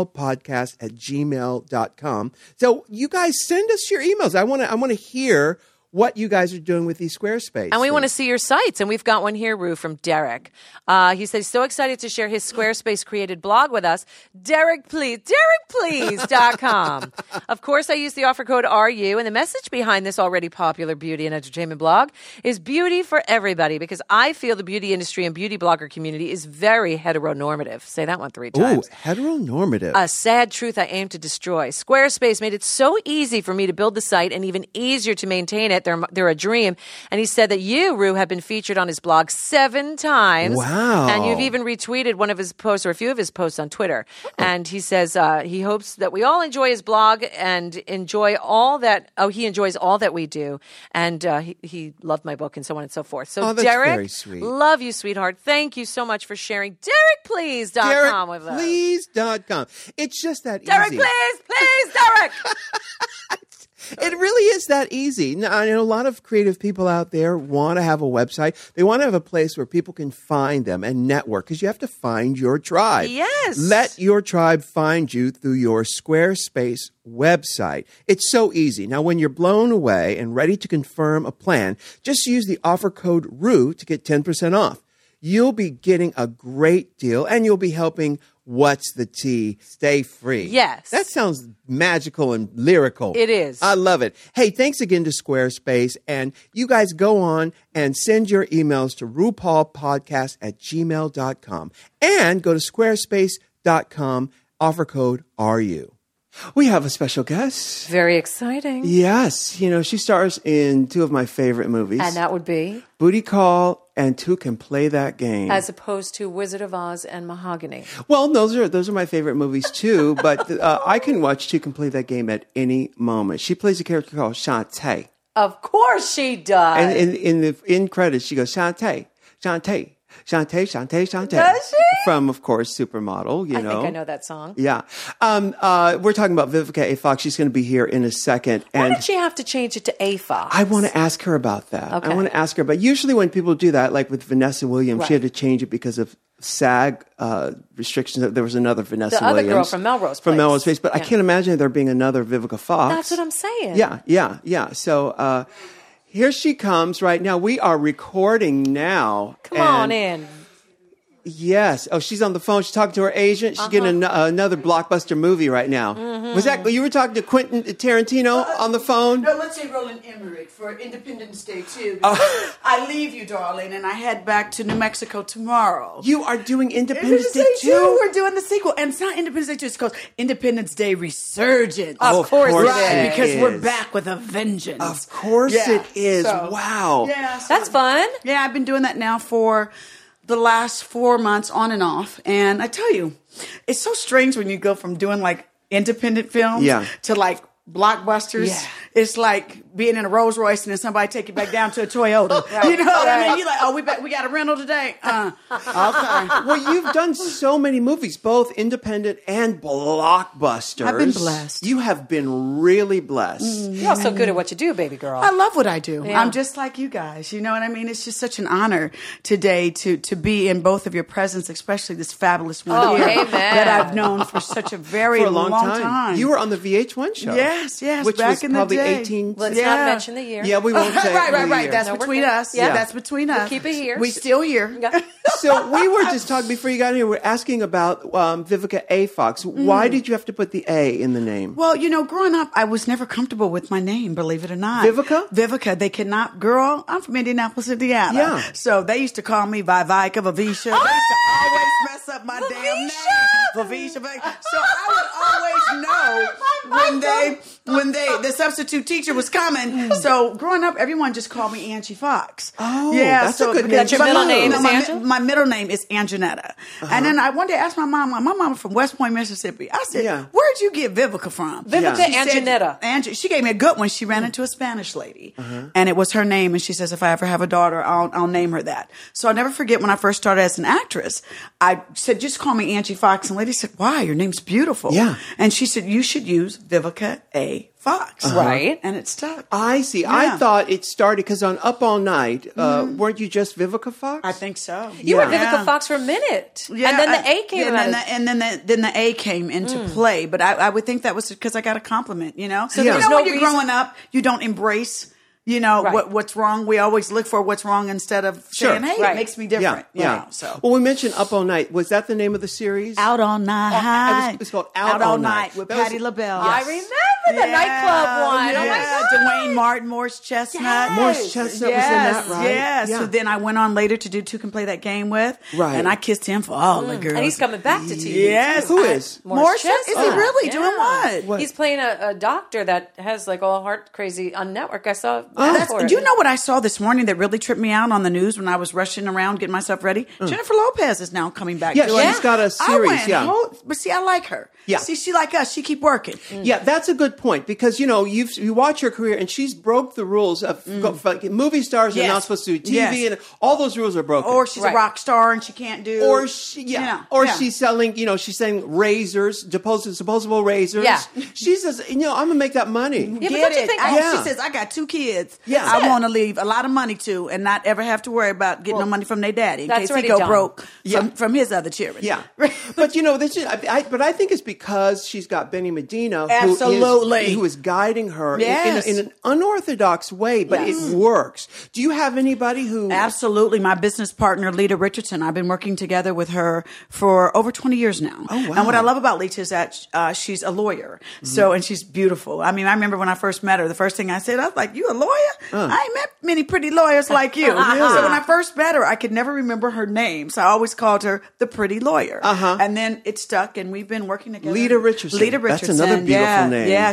RuPaulPodcast@gmail.com. So you guys send us your emails. I want to hear what you guys are doing with these Squarespace. And we want to see your sites. And we've got one here, Ru, from Derek. He says, so excited to share his Squarespace created blog with us. Derek, please. DerekPlease.com. Of course, I use the offer code RU. And the message behind this already popular beauty and entertainment blog is beauty for everybody, because I feel the beauty industry and beauty blogger community is very heteronormative. Say that one 3 times. Ooh, heteronormative. A sad truth I aim to destroy. Squarespace made it so easy for me to build the site and even easier to maintain it. They're a dream. And he said that you, Ru, have been featured on his blog 7 times. Wow. And you've even retweeted one of his posts or a few of his posts on Twitter. And he says he hopes that we all enjoy his blog and enjoy all that. Oh, he enjoys all that we do. And he loved my book and so on and so forth. So, that's Derek, very sweet. Love you, sweetheart. Thank you so much for sharing DerekPlease.com with us. DerekPlease.com. It's just that Derek, easy. please, Derek. It really is that easy. Now, I know a lot of creative people out there want to have a website. They want to have a place where people can find them and network, because you have to find your tribe. Yes. Let your tribe find you through your Squarespace website. It's so easy. Now, when you're blown away and ready to confirm a plan, just use the offer code RU to get 10% off. You'll be getting a great deal, and you'll be helping What's the Tea stay free. Yes. That sounds magical and lyrical. It is. I love it. Hey, thanks again to Squarespace. And you guys go on and send your emails to RuPaulPodcast@gmail.com. And go to squarespace.com, offer code RU. We have a special guest. Very exciting. Yes. You know, she stars in 2 of my favorite movies. And that would be? Booty Call and Two Can Play That Game. As opposed to Wizard of Oz and Mahogany. Well, those are my favorite movies too, but I can watch Two Can Play That Game at any moment. She plays a character called Shantae. Of course she does. And in the end credits, she goes, Shantae, Shantae, Shantae, Shantae, Shantae. Does she? From, of course, Supermodel, you know. I think I know that song. Yeah. We're talking about Vivica A. Fox. She's going to be here in a second. Why did she have to change it to A. Fox? I want to ask her about that. Okay. I want to ask her. But usually when people do that, like with Vanessa Williams, Right. she had to change it because of SAG restrictions. There was another Vanessa The other Williams. girl from Melrose From Place. Melrose Place. But I Yeah. can't imagine there being another Vivica Fox. That's what I'm saying. Yeah. So here she comes right now. We are recording now. Come on in. Yes. Oh, she's on the phone. She's talking to her agent. She's getting another blockbuster movie right now. Mm-hmm. Was that you were talking to Quentin Tarantino on the phone? No, let's say Roland Emmerich for Independence Day too. I leave you, darling, and I head back to New Mexico tomorrow. You are doing Independence Day Independence Day 2? We're doing the sequel, and it's not Independence Day 2. It's called Independence Day Resurgence. Of course it right, is. because we're back with a vengeance. Of course Yeah, it is. so- Wow. Yeah, so- That's fun. Yeah, I've been doing that now for the last 4 months, on and off. And I tell you, it's so strange when you go from doing like independent films to like blockbusters. Yeah. It's like being in a Rolls Royce and then somebody take you back down to a Toyota. You know what I mean? You're like, oh, we got a rental today. Okay. Well, you've done so many movies, both independent and blockbusters. I've been blessed. You have been really blessed. You're also good at what you do, baby girl. I love what I do. Yeah. I'm just like you guys. You know what I mean? It's just such an honor today to be in both of your presence, especially this fabulous one Oh, here amen. that I've known for such a very For a long time. time. You were on the VH1 show. Yes, Which back was in the probably day. 18. Let's Yeah. not mention the year. Yeah, we won't say right. the year. That's No, we're between good. us. Yeah. That's between us. keep it here. We still here. Yeah. So we were just talking before you got here. We're asking about Vivica A. Fox. Why did you have to put the A in the name? Well, you know, growing up, I was never comfortable with my name, believe it or not. Vivica? Vivica. They cannot, girl, I'm from Indianapolis, Indiana. Yeah. So they used to call me Vivica, Vivisha. They used to always mess up my damn name. Vivisha. So I would always know when the substitute teacher was coming. So growing up, everyone just called me Angie Fox. Oh, that's a good name. That's your middle name is Angela? My middle name is Anjanetta. And then I one day asked my mom, my mom from West Point, Mississippi. I said, where'd you get Vivica from? Vivica She said, Anjanetta. she gave me a good one. She ran into a Spanish lady, and it was her name. And she says, if I ever have a daughter, I'll name her that. So I'll never forget when I first started as an actress, I said, just call me Angie Fox. And the lady said, why? Your name's beautiful. Yeah. And she said, you should use Vivica A. Fox. Right. And it stuck. I see. Yeah. I thought it started because on Up All Night, weren't you just Vivica Fox? I think so. You were Yeah. Vivica Fox for a minute. And then the A came out. Then the A came into play. But I would think that was because I got a compliment, you know? So Yeah. there's no when you're reason- growing up, you don't embrace, you know, Right. what's wrong. We always look for what's wrong instead of saying, hey, Right. it makes me Yeah, different. yeah. You know, so. Well, we mentioned Up All Night. Was that the name of the series? Out All Night. It's called Out All Night. with That was- Patti LaBelle. I remember the nightclub one. Yeah. Oh my God. Dwayne Martin, Morris Chestnut. Morris Chestnut was in that, right? Yes. Yeah. So then I went on later to do Two Can Play That Game With. Right. And I kissed him for all the girls. And he's coming back to TV. Yes. Who is? Morris Chestnut. Is he Chestnut. really Yeah. doing what? He's playing a doctor that has like all heart crazy on network. I saw. Do you know what I saw this morning that really tripped me out on the news when I was rushing around getting myself ready? Jennifer Lopez is now coming back. Yeah, doing- she's got a I series, went, yeah. but see, I like her. Yeah. See, she like us. She keep working. Yeah, that's a good point because you know you watch her career and she's broke the rules of movie stars are Yes. not supposed to do TV Yes. and all those rules are broken. Or she's Right. a rock star and she can't do. Or she's selling, you know, she's selling razors, disposable razors. Yeah. She says, you know, I'm gonna make that money. Yeah, but Get don't you it. think- Yeah. She says, I got 2 kids. Yeah. I want to leave a lot of money to and not ever have to worry about getting no money from their daddy in that's case he already go done. broke Yeah. from his other children. Yeah, but you know, this is, but I think it's because she's got Benny Medina, Absolutely. who is guiding her Yes. in an unorthodox way, but it works. Do you have anybody who? Absolutely. My business partner, Lita Richardson, I've been working together with her for over 20 years now. Oh, wow. And what I love about Lita is that she's a lawyer. And she's beautiful. I mean, I remember when I first met her, the first thing I said, I was like, you a lawyer? I ain't met many pretty lawyers like you. So when I first met her, I could never remember her name. So I always called her the pretty lawyer. And then it stuck and we've been working together. Lita Richardson. Lita That's Richardson. another beautiful yeah, name. Yeah,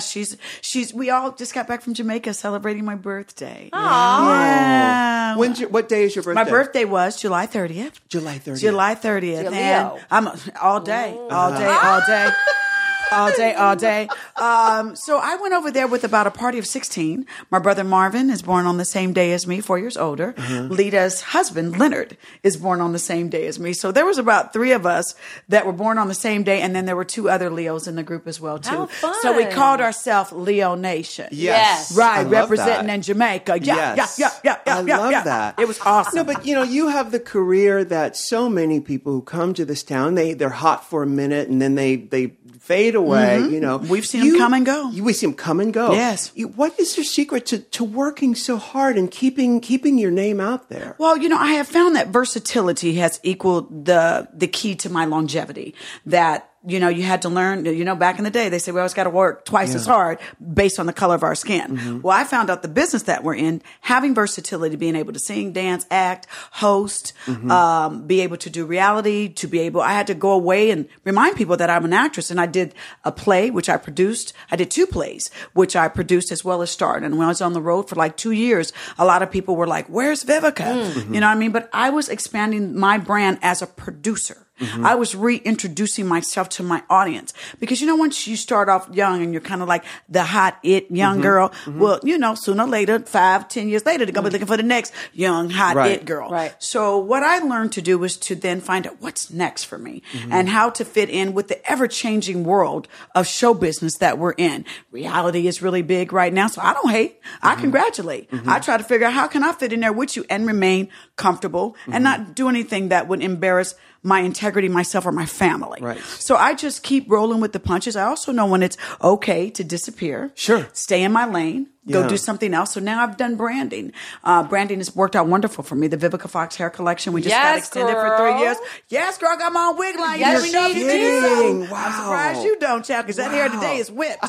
we all just got back from Jamaica celebrating my birthday. Aww. Yeah. What day is your birthday? My birthday was July 30th. July 30th. July 30th. You're And Leo. I'm all day. All day. So I went over there with about a party of 16. My brother Marvin is born on the same day as me, 4 years older. Lita's husband, Leonard, is born on the same day as me. So there was about 3 of us that were born on the same day. And then there were 2 other Leos in the group as well, too. How fun. So we called ourselves Leo Nation. Yes. Right. I love Representing that. in Jamaica. Yeah. I love that. It was awesome. No, but you know, you have the career that so many people who come to this town, they're hot for a minute and then they fade away. You know, We've seen them come and go. We see them come and go. Yes. What is your secret to working so hard and keeping your name out there? Well, you know, I have found that versatility has equaled the key to my longevity. That, you know, you had to learn, you know, back in the day, they say we always got to work twice as hard based on the color of our skin. Well, I found out the business that we're in, having versatility, being able to sing, dance, act, host, be able to do reality, I had to go away and remind people that I'm an actress. And I did a play, which I produced. I did 2 plays, which I produced as well as starred. And when I was on the road for like 2 years, a lot of people were like, where's Vivica? You know what I mean? But I was expanding my brand as a producer. I was reintroducing myself to my audience because, you know, once you start off young and you're kind of like the hot young girl, well, you know, sooner or later, 5-10 years later, they're going to be looking for the next young hot it girl. Right. So what I learned to do was to then find out what's next for me and how to fit in with the ever-changing world of show business that we're in. Reality is really big right now, so I don't hate. I congratulate. I try to figure out how can I fit in there with you and remain comfortable and not do anything that would embarrass my integrity, myself, or my family. Right. So I just keep rolling with the punches. I also know when it's okay to disappear. Sure. Stay in my lane. Go Yeah. do something else. So now I've done branding. Branding has worked out wonderful for me. The Vivica Fox hair collection. We just got Yes, extended girl. for 3 years. Yes, girl. I got my own wig line. Yes, You let me know if you need kidding. something. Wow. I'm surprised you don't, child, because that hair today is whipped.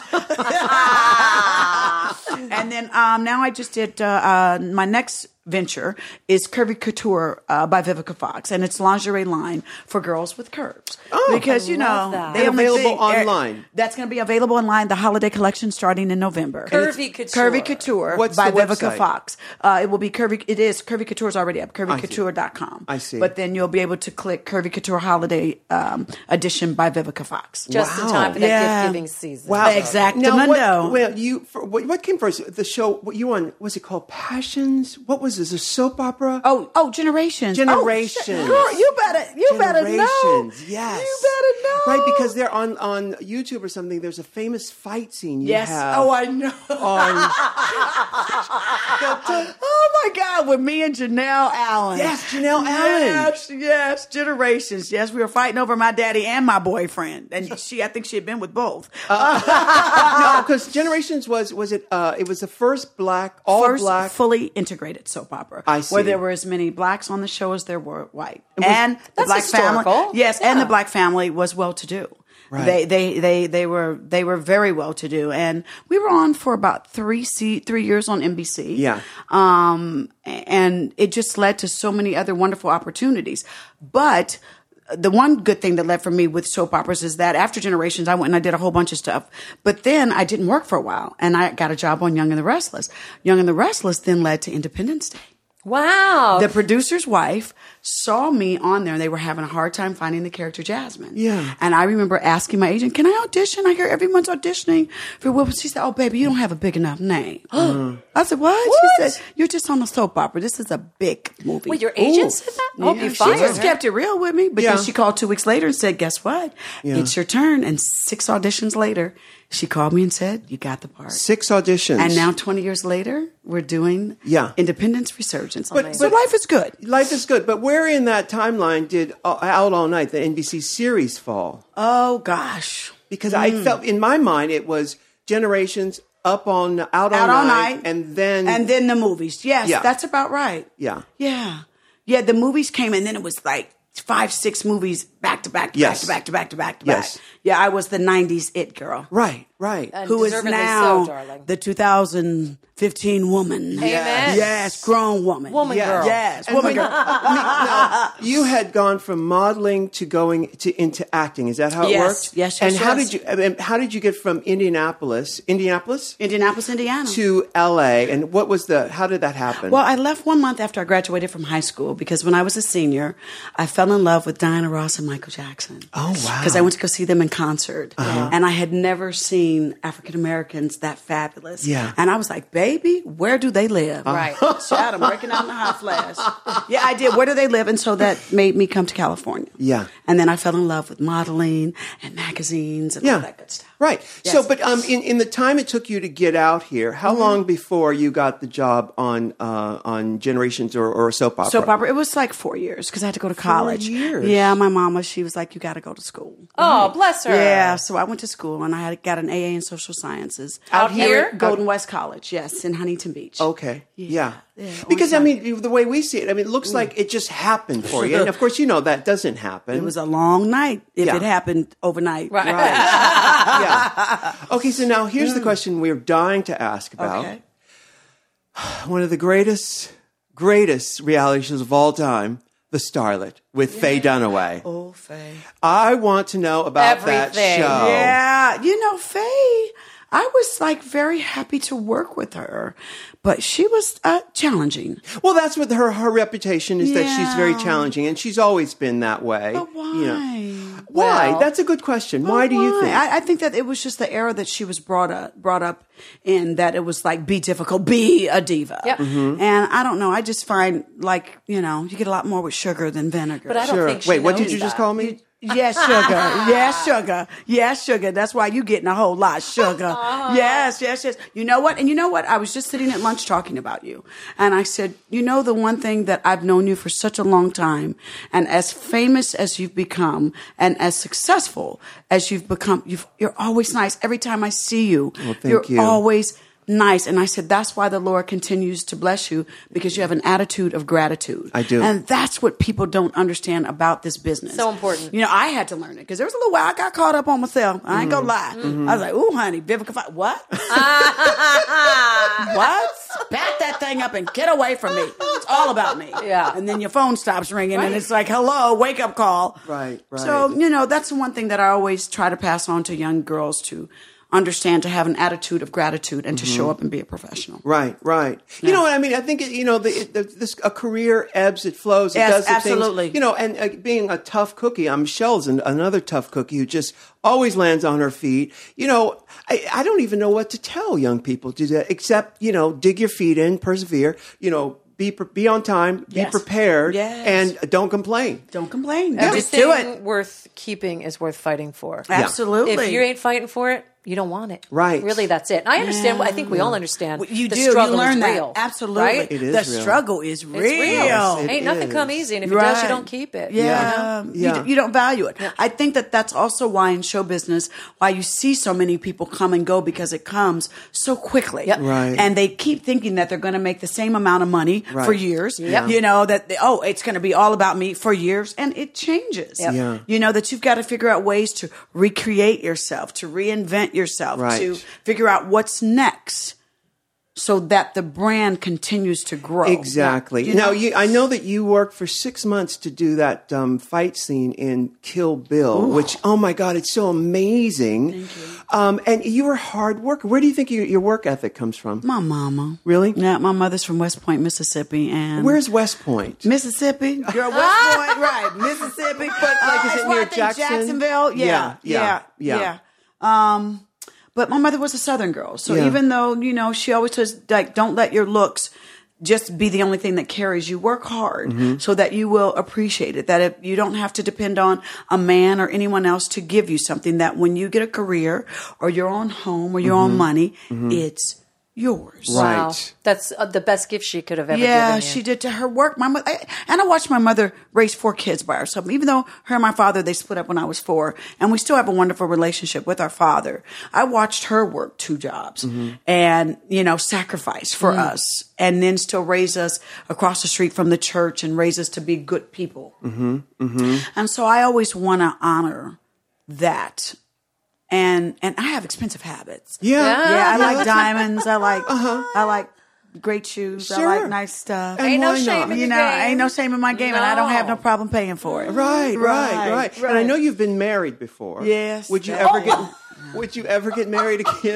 And then now I just did my next venture is Curvy Couture by Vivica Fox, and it's lingerie line for girls with curves. Because you know that. they And only available think- online. That's going to be available online. The holiday collection starting in November. Curvy Couture. Curvy Couture What's by the Vivica website? Fox. It will be Curvy. It is Curvy Couture is already up. CurvyCouture.com. I see. But then you'll be able to click Curvy Couture Holiday Edition by Vivica Fox. Just in Wow. time for that Yeah. gift giving season. Wow. Exactamundo. Now, what came first? The show, what you on, was it called Passions? What was was this? A soap opera? Oh, Generations. Generations. Girl, you better know. Yes. You better know. Right, because they're on YouTube or something. There's a famous fight scene you Yes. have. Oh, I know. Oh my God, with me and Janelle Allen. Yes, Janelle Allen. Yes, Generations. Yes, we were fighting over my daddy and my boyfriend, and I think she had been with both. No, because Generations was it? It was the first black, black, fully integrated soap opera. I see. Where there were as many blacks on the show as there were white, and the That's black historical. family. Yes, Yeah. and the black family was well to do. Right. They were very well to do, and we were on for about 3 years on NBC. Yeah. And it just led to so many other wonderful opportunities. But the one good thing that led for me with soap operas is that after Generations, I went and I did a whole bunch of stuff. But then I didn't work for a while, and I got a job on Young and the Restless. Young and the Restless then led to Independence Day. Wow. The producer's wife saw me on there, and they were having a hard time finding the character Jasmine. Yeah. And I remember asking my agent, "Can I audition? I hear everyone's auditioning for Wilbur." She said, "Oh, baby, you don't have a big enough name." I said, "What?" She said, "You're just on a soap opera. This is a big movie." Wait, your agent said that? I hope you She fired just her. kept it real with me. But Yeah. then she called 2 weeks later and said, "Guess what? It's your turn." And 6 auditions later, she called me and said, "You got the part." 6 auditions. And now 20 years later, we're doing Independence Resurgence. But So life is good. Life is good. But where in that timeline did Out All Night, the NBC series, fall? Oh, gosh. Because I felt, in my mind, it was Generations, Out All Night, and then the movies. Yes, Yeah. that's about right. Yeah. Yeah, the movies came, and then it was like 5-6 movies back to back to Yes. back to back to back to Yes. back. Yeah, I was the 90s it girl. Right. And Who is deservedly now so, darling. the 2015 woman. Amen. Yes, grown woman. Woman girl. Yes, And woman when- girl. Now, you had gone from modeling to going into acting. Is that how it Yes. worked? Yes, And yes. how did you get from Indianapolis, Indianapolis, Indiana. to LA? And how did that happen? Well, I left 1 month after I graduated from high school because when I was a senior, I fell in love with Diana Ross and Michael Jackson. Oh, wow. Because I went to go see them in concert. And I had never seen African Americans that fabulous. Yeah. And I was like, baby, where do they live? Right. Shout, I'm breaking out in the hot flash. Yeah, I did. Where do they live? And so that made me come to California. Yeah. And then I fell in love with modeling and magazines and all that good stuff. Right. Yes. So, but in the time it took you to get out here, how long before you got the job on Generations or a soap opera? Soap opera. It was like 4 years because I had to go to college. 4 years? Yeah, my mama, she was like, you got to go to school. Oh, bless her. Yeah, so I went to school and I got an AA in social sciences. Out here? Golden West College, yes, in Huntington Beach. Okay. Yeah. Yeah, Because, on I mean, the way we see it, I mean, it looks like it just happened for you. And, of course, you know that doesn't happen. It was a long night if Yeah. it happened overnight. Right. Yeah. Okay, so now here's the question we're dying to ask about. Okay. One of the greatest reality shows of all time, The Starlet, with Faye Dunaway. Oh, Faye. I want to know about that Everything. show. Yeah, Faye, I was like very happy to work with her, but she was challenging. Well, that's what her reputation is, that she's very Yeah. challenging, and she's always been that way. But why? You know. Why? Well- That's a good question. Why do you think? I think that it was just the era that she was brought up in, that it was like, be difficult, be a diva. Yep. Mm-hmm. And I don't know. I just find like, you get a lot more with sugar than vinegar. But I don't Sure. think she Wait, what did knows you just that. call me? Yes, sugar. Yes, sugar. Yes, sugar. That's why you getting a whole lot, sugar. Yes. You know what? And you know what? I was just sitting at lunch talking about you. And I said, the one thing that I've known you for such a long time, and as famous as you've become, and as successful as you've become, you're always nice. Every time I see you, Well, thank you're you. always nice. And I said, that's why the Lord continues to bless you, because you have an attitude of gratitude. I do. And that's what people don't understand about this business. So important. I had to learn it because there was a little while I got caught up on myself. I ain't gonna lie. Mm-hmm. I was like, ooh, honey, Vivica, what? What? Back that thing up and get away from me. It's all about me. Yeah. And then your phone stops ringing and it's like, hello, wake up call. Right. So, that's the one thing that I always try to pass on to young girls, to understand, to have an attitude of gratitude and to show up and be a professional. Right. You know what I mean? I think a career ebbs, it flows, it Yes, does the absolutely. things. And being a tough cookie, Michelle's another tough cookie who just always lands on her feet. I don't even know what to tell young people to do, except dig your feet in, persevere. be on time, be Yes. prepared, Yes. and don't complain. Don't complain. Everything Just do it. worth keeping is worth fighting for. Absolutely. If you ain't fighting for it, you don't want it. Right. Really, that's it. And I understand. I think we all understand. You the do. struggle You learn is that. real. Absolutely. Right? It is the real. struggle is real. It's real. Yes, it Ain't nothing is. come easy, and if it does, you don't keep it. Yeah. Yeah. You don't value it. I think that that's also why in show business, why you see so many people come and go, because it comes so quickly. Yep. Right. And they keep thinking that they're going to make the same amount of money for Right. years. Yep. You know, that, it's going to be all about me for years. And it changes. Yep. Yeah. You know, that you've got to figure out ways to recreate yourself, to reinvent yourself, Right. to figure out what's next, so that the brand continues to grow. Exactly. You Now, know? I know that you worked for 6 months to do that fight scene in Kill Bill, which, oh my God, it's so amazing. Thank you. And you were a hard worker. Where do you think your work ethic comes from? My mama. Really? Yeah, my mother's from West Point, Mississippi, and Where's West Point? Mississippi? Girl, West Point, right? Mississippi, but like, is it it's near I think Jackson? Jacksonville? Yeah. But my mother was a Southern girl, so Yeah. even though she always says, like, don't let your looks just be the only thing that carries you. Work hard so that you will appreciate it. That if you don't have to depend on a man or anyone else to give you something, that when you get a career or your own home or your own money, it's yours. Right. Wow. That's the best gift she could have ever Yeah, given you. she did to her work. My mother, and I watched my mother raise 4 kids by herself. Even though her and my father, they split up when I was 4, and we still have a wonderful relationship with our father. I watched her work 2 jobs and, sacrifice for us, and then still raise us across the street from the church and raise us to be good people. And so I always want to honor that. And I have expensive habits. Yeah. I like diamonds. I like great shoes. I Sure. like nice stuff. And Ain't no why shame not? in You your know, game. ain't no shame in my game, and I don't have no No. problem paying for it. Right. And I know you've been married before. Yes. Would you Oh. ever get married again?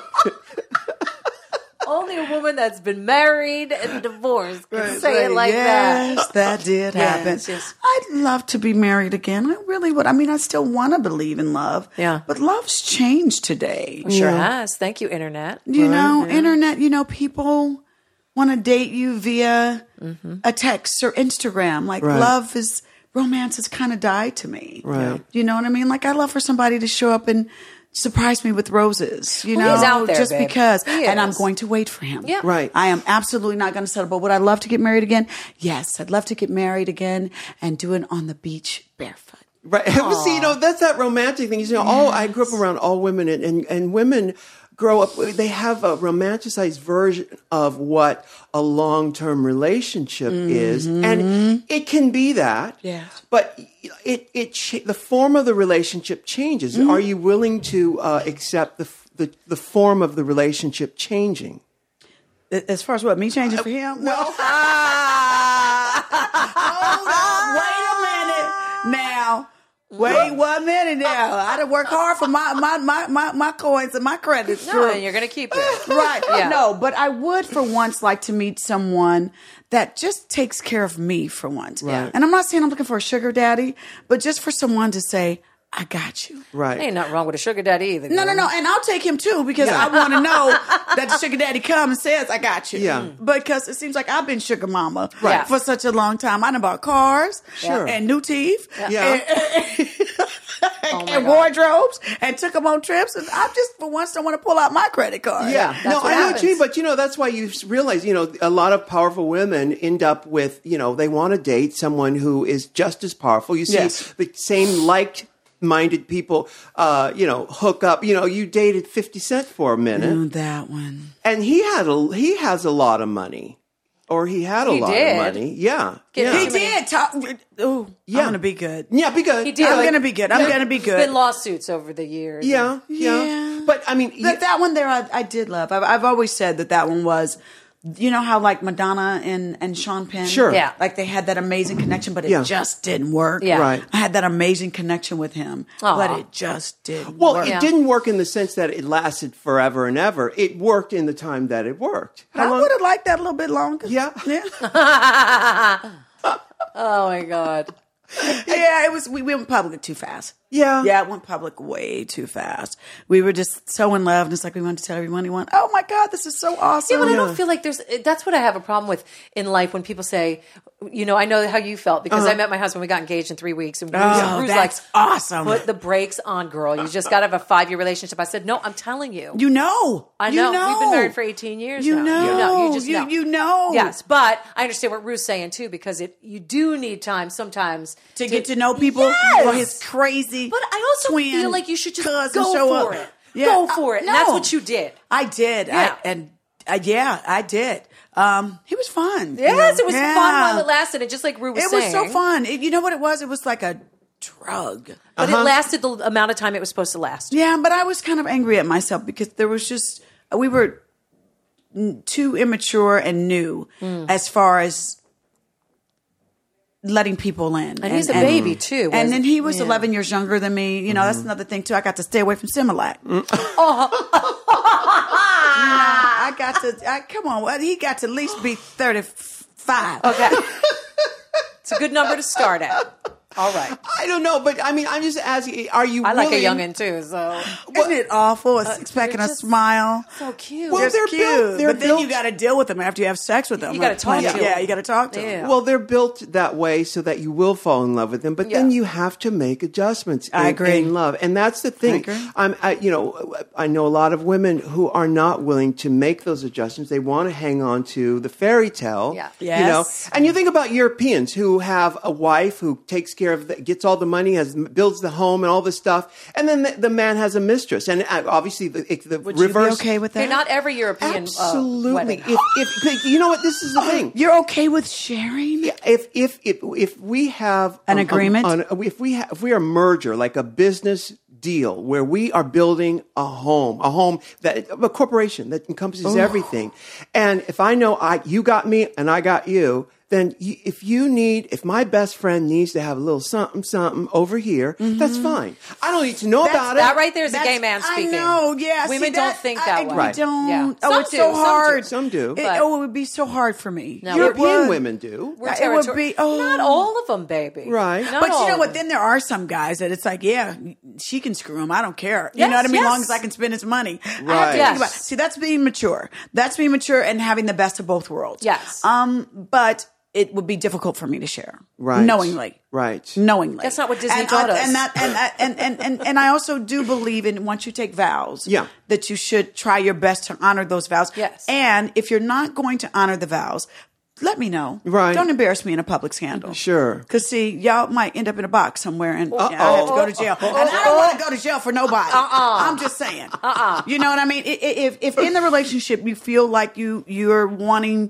Only a woman that's been married and divorced can Right, say it like that. Yes, that did happen. yes. I'd love to be married again. I really would. I mean, I still want to believe in love. Yeah. But love's changed today. Sure has. Thank you, Internet. Internet, people want to date you via a text or Instagram. Like, Right. romance has kind of died to me. Right. You know what I mean? Like, I love for somebody to show up and surprise me with roses, Well, he's out there, just babe. because. He And I'm is. going to wait for him. Yeah. Right. I am absolutely not going to settle. But would I love to get married again? Yes, I'd love to get married again and do it on the beach barefoot. Right. See, that's that romantic thing. I grew up around all women, and women grow up, they have a romanticized version of what a long-term relationship is. And it can be that. Yes. But the form of the relationship changes. Are you willing to accept the form of the relationship changing? As far as what, me changing for him? No. Hold on. Wait a minute. Now. Wait 1 minute now. I done work hard for my coins and my credits. No, and you're going to keep it. Right. Yeah. No, but I would for once like to meet someone that just takes care of me for once. Right. And I'm not saying I'm looking for a sugar daddy, but just for someone to say, I got you. Right. Ain't nothing wrong with a sugar daddy either. No. And I'll take him too, because I want to know that the sugar daddy comes and says, I got you. Yeah. Because it seems like I've been sugar mama Right. for such a long time. I done bought cars Sure. and new teeth Yeah. and wardrobes and took them on trips. And I just for once don't want to pull out my credit card. Yeah, That's no, what I know what happens. you mean, but that's why you realize, a lot of powerful women end up with, they want to date someone who is just as powerful. You see Yes. the same like-minded people, hook up. You dated 50 Cent for a minute, That one. and he has a lot of money, or he had a He lot did. of money. Yeah, Get yeah. He Too many- did talk. Ooh, Yeah. I'm gonna be good. Yeah, be good. He did. I'm gonna be good. I'm gonna be good. Been lawsuits over the years. Yeah. But I mean, But that one there, I did love. I've always said that one was, how like Madonna and Sean Penn, Sure. Yeah. like they had that amazing connection, but it Yeah. just didn't work. Yeah. Right. I had that amazing connection with him, Aw. but it just didn't Well, work. it didn't work in the sense that it lasted forever and ever. It worked in the time that it worked. I would have liked that a little bit longer. Yeah. Oh my God. Yeah, it was. We went public too fast. Yeah. Yeah, it went public way too fast. We were just so in love, and it's like we wanted to tell everyone, oh my God, this is so awesome. Yeah, but I don't feel like that's what I have a problem with in life when people say, I know how you felt because I met my husband, we got engaged in 3 weeks, and Bruce that's like, awesome. Put the brakes on, girl. You just got to have a 5-year relationship. I said, no, I'm telling you. You know. I know. We've been married for 18 years now. You just know. You know. Yes, but I understand what Ruth's saying too, because you do need time sometimes to get to know people for his crazy. But I also feel like you should just go for it. Yeah. Go for it. And that's what you did. I did. Yeah. I did. He was fun. Yes, it was fun while it lasted. And just like Ruth was saying. It was so fun. You know what it was? It was like a drug. But it lasted the amount of time it was supposed to last. Yeah, but I was kind of angry at myself because there was just, we were too immature and new as far as letting people in. And he's a baby too. And then he was 11 years younger than me. That's another thing too. I got to stay away from Similac. I got to, come on, he got to at least be 35. Okay. It's a good number to start at. All right. I don't know, but I mean, I'm just asking, are you I like willing? a youngin' too, so. Isn't it awful? A six-pack and a smile. So cute. Well, they're cute. built- they're but then built- you got to deal with them after you have sex with them. You gotta talk to them. Yeah, you got to talk to Yeah. them. Well, they're built that way so that you will fall in love with them, but then you have to make adjustments. I agree. In love, and that's the thing. I know a lot of women who are not willing to make those adjustments. They want to hang on to the fairy tale. Yeah. Yes. And you think about Europeans who have a wife who takes care of, gets all the money, builds the home and all this stuff, and then the man has a mistress, and obviously the Would reverse. you be okay with that? They're not every European Absolutely. wedding. If you know what, this is the thing. You're okay with sharing? If we have An agreement, if we are a merger, like a business deal where we are building a corporation that encompasses everything, and if I know you got me and I got you, then if my best friend needs to have a little something over here, that's fine. I don't need to know about it. That right there is a gay man speaking. I know, yeah. Women don't think that way. Right. Don't. Yeah. Oh, Some it's do, so some do. hard. Some do. It would be so hard for me. No. European women do. We're It would be, not all of them, baby. Right. Not But all you know of what? them. Then there are some guys that it's like, yeah, she can screw him. I don't care. You know what I mean? Yes, As long yes. as I can spend his money. I have to Right. think Yes. about. See, that's being mature. That's being mature and having the best of both worlds. Yes. But it would be difficult for me to share. Right. Knowingly. Right. Knowingly. That's not what Disney and taught us. And I also do believe in once you take vows, that you should try your best to honor those vows. Yes. And if you're not going to honor the vows, let me know. Right. Don't embarrass me in a public scandal. Sure. Because, see, y'all might end up in a box somewhere and I have to go to jail. And I don't want to go to jail for nobody. I'm just saying. You know what I mean? If in the relationship you feel like you're wanting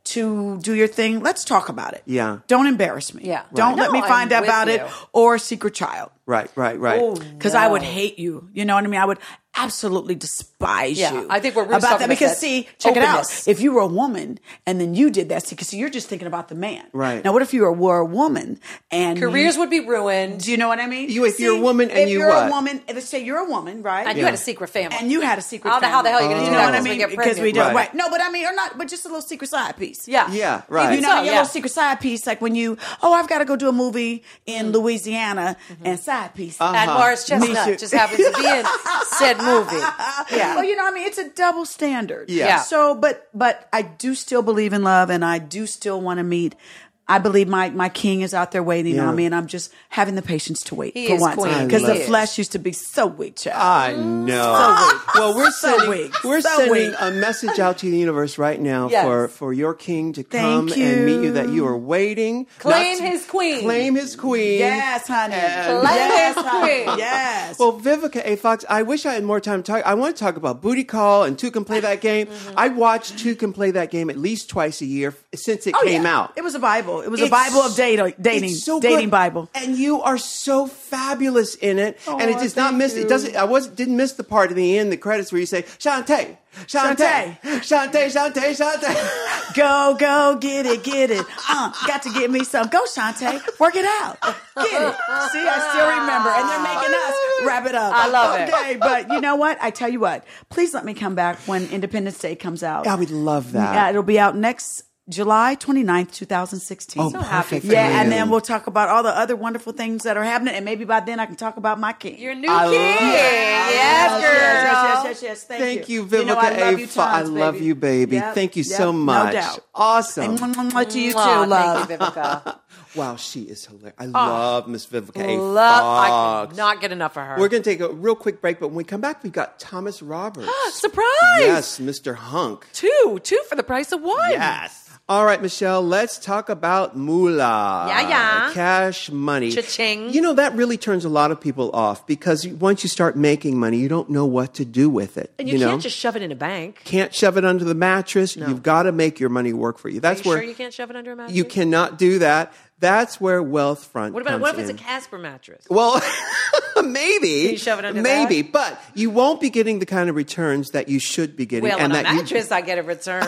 to do your thing, let's talk about it. Yeah. Don't embarrass me. Yeah. Don't let me No, find I'm out with about it you. or secret child. Right. Because I would hate you. You know what I mean? I would absolutely despise Yeah, you. I think what Ruth's about talking that. about Because that see, check openness. it out. If you were a woman and then you did that, because you're just thinking about the man. Right. Now, what if you were a woman and Careers would be ruined. do you know what I mean? If you're a woman and if you you're what? a woman, let's say you're a woman, right? And you had a secret family. And you had a secret How the family. hell are you going to You do know that what I once we mean? get Because we pregnant? don't. Right. Right. No, but I mean, or not, but just a little secret side piece. Yeah. Yeah, right. You know, So, your yeah. little secret side piece, like when I've got to go do a movie in Louisiana and side piece. And Morris Me Chestnut too. just happens to be in said movie. Yeah. Well, you know what I mean? It's a double standard. Yeah. So, but I do still believe in love and I do still want to meet. I believe my king is out there waiting on me, and I'm just having the patience to wait He for is once. queen. Because He the is. flesh used to be so weak, child. I know. Well, we're So sending weak. we're So sending weak. a message out to the universe right now Yes. for your king to Thank come and meet you. you. That you are waiting. Claim not to- his queen. Claim his queen. Yes, honey. And- Yes, Claim his honey. queen. Yes. Well, Vivica A. Fox, I wish I had more time to talk. I want to talk about Booty Call and Two Can Play That Game. I watched Two Can Play That Game at least twice a year since it came out. It was a Bible. It was a It's- Bible of dating. It's so dating good. Bible. And you are so fabulous in it. And it does not thank miss you. it. Doesn't didn't miss the part in the end, the credits where you say, Shantae, Shantae, Shantae, Shantae, Shantae. Go, get it. Got to get me some. Go, Shantae. Work it out. Get it. See, I still remember. And they're making us wrap it up. I love it. Okay, but you know what? I tell you what. Please let me come back when Independence Day comes out. I would love that. Yeah, it'll be out next July 29th, 2016. Oh, So happy perfect. for Yeah, you. and then we'll talk about all the other wonderful things that are happening, and maybe by then I can talk about my king. Your new I king. love- Yes, girl. Yes. Thank you, You know, Vivica I love A. you Fa- I tons, love baby. you, baby. Yep, Thank you yep, so much. No doubt. Awesome. And to you too, Aw, love. Thank you, Vivica. Wow, she is hilarious. I love Miss Vivica A. I Fox. could not get enough of her. We're going to take a real quick break, but when we come back, we've got Thomas Roberts. Surprise! Yes, Mr. Hunk. Two for the price of one. Yes. All right, Michelle, let's talk about moolah. Yeah. Cash money. Cha-ching. You know, that really turns a lot of people off because once you start making money, you don't know what to do with it. And you know? can't just shove it in a bank. Can't shove it under the mattress. You've got to make your money work for you. That's Are you where sure you can't shove it under a mattress? you cannot do that. That's where Wealthfront What comes if it's in. a Casper mattress? Well, maybe. Can you shove it under Maybe, that? but you won't be getting the kind of returns that you should be getting. Well, on a that you- mattress, I get a return.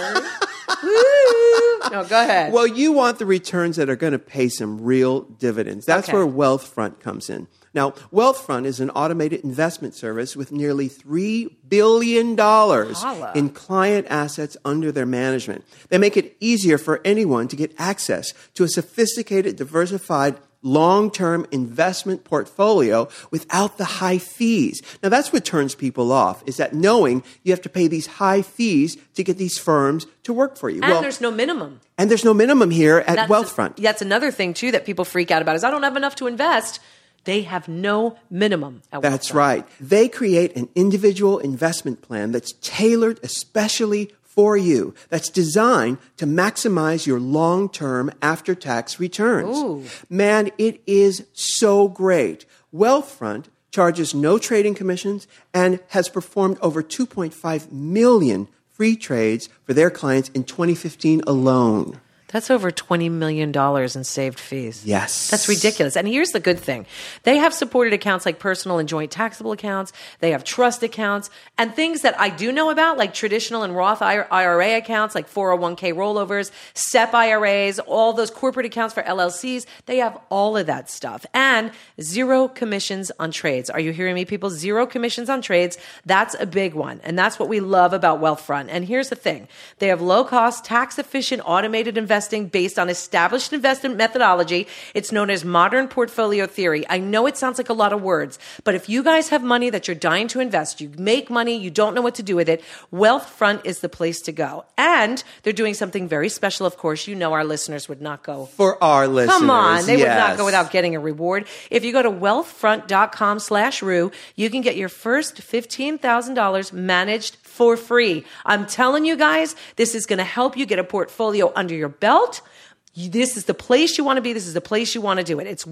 Woo! No, go ahead. Well, you want the returns that are going to pay some real dividends. That's Okay. where Wealthfront comes in. Now, Wealthfront is an automated investment service with nearly $3 billion Holla. in client assets under their management. They make it easier for anyone to get access to a sophisticated, diversified, long-term investment portfolio without the high fees. Now, that's what turns people off, is that knowing you have to pay these high fees to get these firms to work for you. and there's no minimum. And there's no minimum here at Wealthfront. That's another thing, too, that people freak out about is I don't have enough to invest. They have no minimum at That's Wealthfront. right. They create an individual investment plan that's tailored especially for you, that's designed to maximize your long-term after-tax returns. Ooh. Man, it is so great. Wealthfront charges no trading commissions and has performed over 2.5 million free trades for their clients in 2015 alone. That's over $20 million in saved fees. Yes. That's ridiculous. And here's the good thing. They have supported accounts like personal and joint taxable accounts. They have trust accounts and things that I do know about, like traditional and Roth IRA accounts, like 401k rollovers, SEP IRAs, all those corporate accounts for LLCs. They have all of that stuff. And zero commissions on trades. Are you hearing me, people? Zero commissions on trades. That's a big one. And that's what we love about Wealthfront. And here's the thing. They have low-cost, tax-efficient, automated investing based on established investment methodology. It's known as modern portfolio theory. I know it sounds like a lot of words, but if you guys have money that you're dying to invest, you make money, you don't know what to do with it, Wealthfront is the place to go. And they're doing something very special, of course. You know our listeners would not go. For our listeners. Come on, they would not yes. go without getting a reward. If you go to wealthfront.com/Rue, you can get your first $15,000 managed for free. I'm telling you guys, this is going to help you get a portfolio under your belt. This is the place you want to be. This is the place you want to do it. It's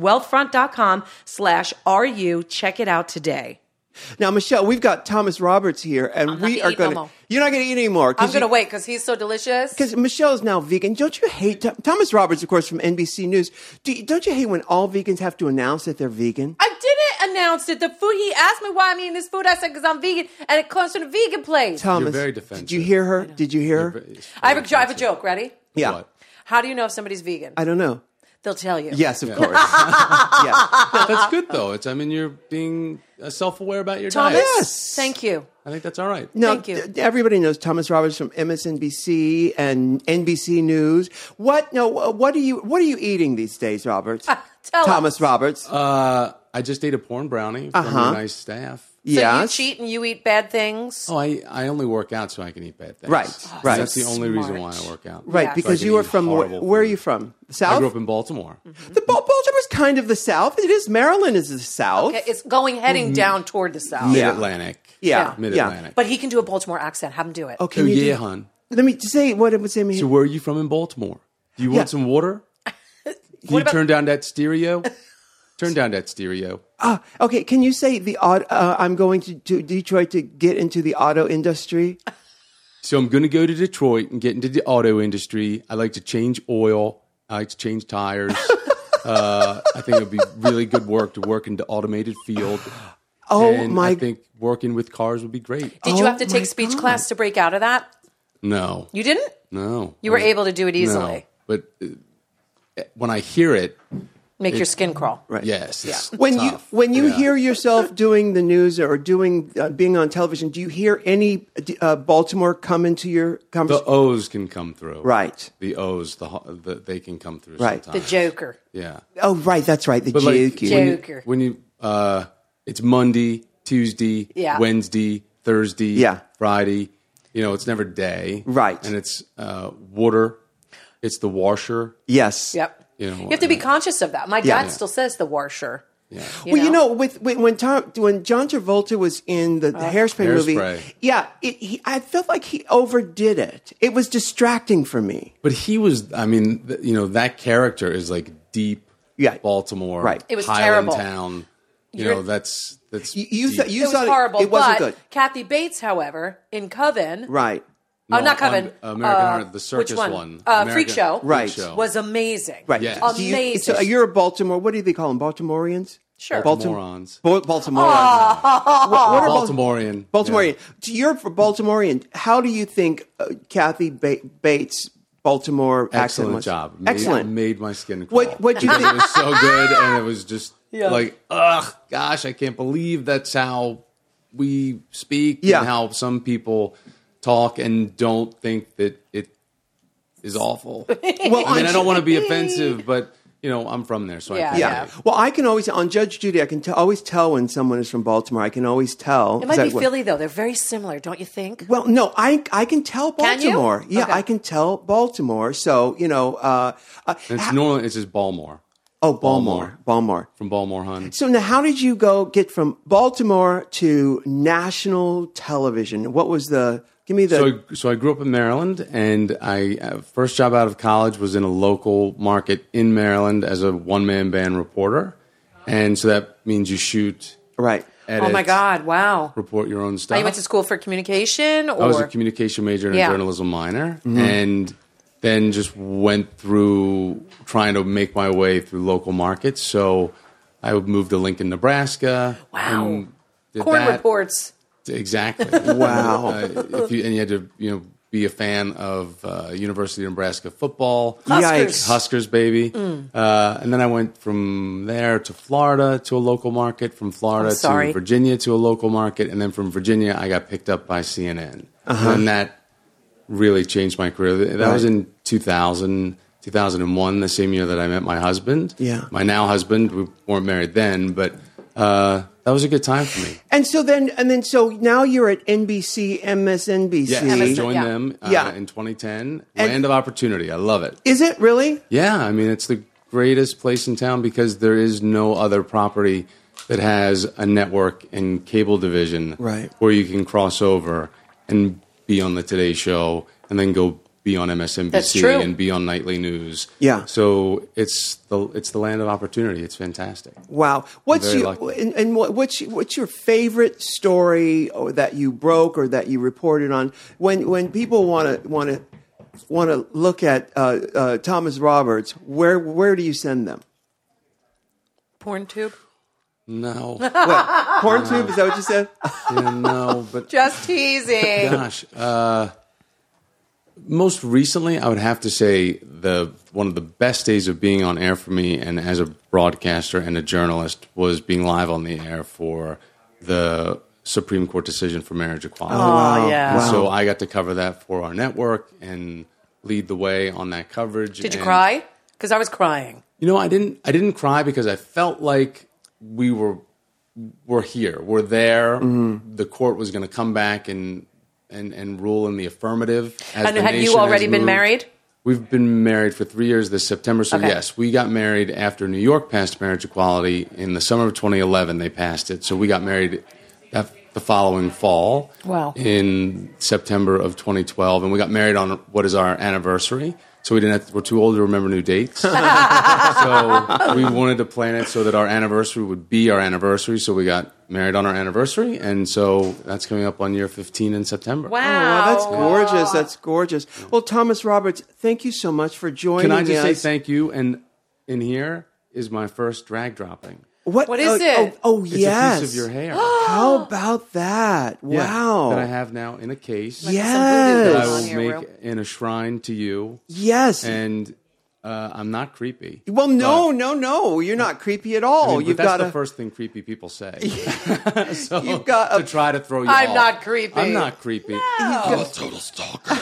wealthfront.com/RU. Check it out today. Now, Michelle, we've got Thomas Roberts here, and I'm not we gonna are eat going no to. more. You're not going to eat anymore. I'm going to wait because he's so delicious. Because Michelle is now vegan. Don't you hate Thomas Roberts, of course, from NBC News? Don't you hate when all vegans have to announce that they're vegan? I didn't announce it. The food, he asked me why I'm eating this food. I said, because I'm vegan, and it comes from a vegan place. Thomas, You're very defensive. did you hear her? Did you hear her? I have a joke. Ready? Yeah. What? How do you know if somebody's vegan? I don't know. They'll tell you. Yes, of course. Yeah. That's good though. You're being self-aware about your Thomas, diet. Yes. thank you. I think that's all right. No, Thank you. Everybody knows Thomas Roberts from MSNBC and NBC News. What are you eating these days, Roberts? Tell Thomas us. Roberts. I just ate a porn brownie from your nice staff. So yes. you cheat and you eat bad things? Oh, I only work out so I can eat bad things. Right, right. That's the only reason why smart. I work out. Right, Yeah. because So I you can are eat from horrible where are food. you from? The South? I grew up in Baltimore. The Baltimore's kind of the South. It is. Maryland is the South. Okay, it's heading down toward the south. Mid-Atlantic. Yeah. Mid-Atlantic. But he can do a Baltimore accent. Have him do it. Oh, Oh, can you yeah, do- hon. Let me say what it would say. So where are you from in Baltimore? Do you want Yeah. some water? Can you turn down that stereo? Turn down that stereo. Okay, can you say I'm going to Detroit to get into the auto industry? So I'm going to go to Detroit and get into the auto industry. I like to change oil. I like to change tires. I think it would be really good work to work in the automated field. Oh, and my- I think working with cars would be great. Did you have to Oh, take my speech God. class to break out of that? No. You didn't? No. You were able to do it easily. No. But when I hear it, Make your skin crawl. Right. Yes. It's When tough. you hear yourself doing the news or doing being on television, do you hear any Baltimore come into your the conversation? O's can come through. Right. The O's, they can come through Right. The sometimes. Joker. Yeah. Oh, right. That's right. The But like, Joker. when you it's Monday, Tuesday, Yeah. Wednesday, Thursday, Yeah. Friday. It's never day. Right. And it's water. It's the washer. Yes. Yep. You have to be conscious of that. My dad Yeah. still says the washer. Yeah. When John Travolta was in the Hairspray movie, Hairspray. I felt like he overdid it. It was distracting for me. But he was, that character is like deep Baltimore. Right. It was Highland terrible. Town. That's You deep. you It was thought horrible. it wasn't but good. Kathy Bates, however, in Coven, Right. not Coven, American Heart, the circus which one? one. Freak Show, Right. Freak Show. was amazing. Right. Yes. Amazing. So you're a Baltimore. What do they call them? Baltimoreans? Sure. Baltimoreans. Baltimoreans. What are Baltimorean. Baltimorean. So you're for Baltimorean. How do you think Kathy Bates' Baltimore accent Excellent was? job. Excellent. Made my skin crawl. What'd you think? It was so good, and it was just like, gosh, I can't believe that's how we speak Yeah. and how some people talk and don't think that it is awful. Well, I don't want to be offensive, but I'm from there, so I can Yeah. say. Well, I can always on Judge Judy. I can always tell when someone is from Baltimore. I can always tell. It might be Philly, though. They're very similar, don't you think? Well, no, I can tell Can you? Baltimore. Yeah, Okay. I can tell Baltimore. So It's normally it's just Baltimore. Baltimore. From Baltimore, hun. So now, how did you get from Baltimore to national television? What was give me the? So I grew up in Maryland, and I first job out of college was in a local market in Maryland as a one-man band reporter, and so that means you shoot, Right. edit, Oh, my God. Wow. report your own stuff. You went to school for communication? Or? I was a communication major and a Yeah. journalism minor, and then just went through trying to make my way through local markets. So I moved to Lincoln, Nebraska. Wow. And did Corn that. reports. Exactly. Wow. You had to be a fan of University of Nebraska football. Yikes. Huskers, baby. And then I went from there to Florida to a local market, from Florida to Virginia to a local market, and then from Virginia I got picked up by CNN. And that really changed my career. That was in 2001, the same year that I met my husband. Yeah. My now husband. We weren't married then, but that was a good time for me. And so now you're at NBC, MSNBC. Yes, I joined them in 2010. Land of Opportunity. I love it. Is it really? Yeah, I mean, it's the greatest place in town because there is no other property that has a network and cable division where you can cross over and be on the Today Show and then go be on MSNBC and be on nightly news. Yeah. So it's the land of opportunity. It's fantastic. Wow. What's your favorite story that you broke or that you reported on when people want to look at Thomas Roberts? Where do you send them? PornTube? No. What? PornTube? Is that what you said? Yeah, no, but Just teasing. gosh. Most recently, I would have to say one of the best days of being on air for me and as a broadcaster and a journalist was being live on the air for the Supreme Court decision for marriage equality. Oh, yeah. And so I got to cover that for our network and lead the way on that coverage. Did you cry? Because I was crying. I didn't cry because I felt like we're here. We're there. Mm-hmm. The court was going to come back and rule in the affirmative. And had you already been married? We've been married for 3 years this September. So Okay. yes, we got married after New York passed marriage equality in the summer of 2011. They passed it. So we got married the following fall. Wow. In September of 2012, and we got married on what is our anniversary. So we're too old to remember new dates. So we wanted to plan it so that our anniversary would be our anniversary. So we got married on our anniversary. And so that's coming up on year 15 in September. Wow. Oh, that's gorgeous. That's gorgeous. Well, Thomas Roberts, thank you so much for joining us. Can I just say thank you? And in here is my first drag dropping. What is it? Oh, It's yes. a piece of your hair. How about that? Yeah, Wow. that I have now in a case. Yes. That I On will here, make Will. in a shrine to you. Yes. And I'm not creepy. Well, no. You're not creepy at all. But that's the first thing creepy people say. So You've got to try to throw you I'm off. not creepy. I'm not creepy. I'm a total stalker.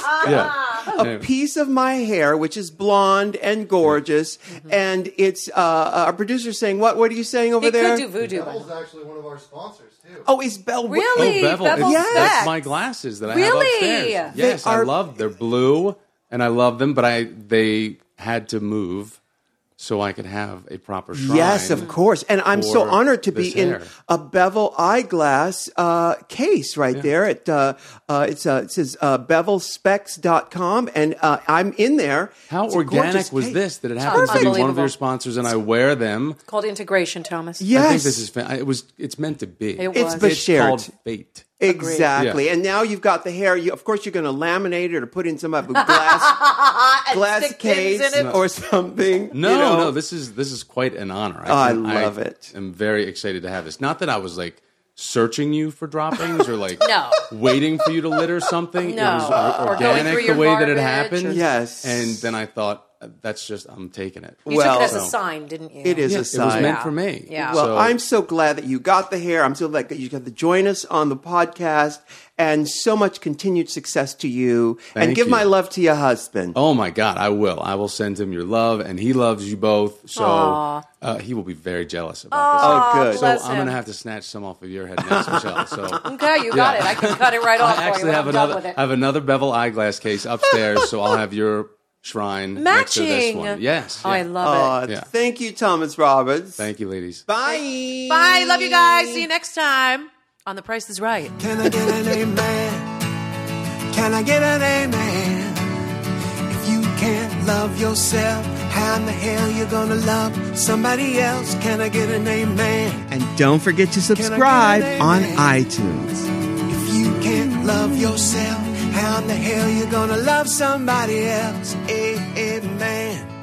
a piece of my hair, which is blonde and gorgeous, and it's our producer saying, "What are you saying over He there?" could do voodoo. Bevel's actually one of our sponsors, too. Oh, is Bell Really? Oh, Bevel. Bevel's Yes. That's my glasses that I have Really? upstairs. Yes, They are- I love. They're blue, and I love them. But they had to move so I could have a proper shrine. Yes, of course. And I'm so for honored to be this in hair. a Bevel eyeglass case right there. It says bevelspecs.com, and I'm in there. How It's a gorgeous organic was case. this that it happens to be one of Unbelievable. your sponsors, and I wear them. Called integration, Thomas. Yes. I think this is. It's meant to be. It It's was. Bashert. called fate. Exactly. Yeah. And now you've got the hair. Of course, you're going to laminate it or put in some of a glass stick pins case in it. or something. No. This is quite an honor. I love it. I'm very excited to have this. Not that I was like searching you for droppings or like No. waiting for you to litter something. No. It was Or going organic through the your way that it garbage happened. or- Yes. And then I thought I'm taking it. You Well, took it as a so- sign, didn't you? It is Yeah, a it was sign. meant for me. Yeah. Well, So- I'm so glad that you got the hair. I'm so glad that you got to join us on the podcast, and so much continued success to you. And Thank give you. my love to your husband. Oh my God, I will. I will send him your love, and he loves you both. So he will be very jealous about this. Oh, good. So bless I'm him. going to have to snatch some off of your head next, Michelle. So Okay, you got it. I can cut it right off I actually for you. have I'm done another. with it. I have another Bevel eyeglass case upstairs, so I'll have your shrine next to this Matching. one. Yes. Oh, I yeah. love it. Yeah. Thank you, Thomas Roberts. Thank you, ladies. Bye. Bye. Love you guys. See you next time on The Price is Right. Can I get an amen? Can I get an amen? If you can't love yourself, how in the hell you gonna love somebody else? Can I get an amen? And don't forget to subscribe on iTunes. If you can't love yourself, how in the hell you gonna love somebody else? Amen.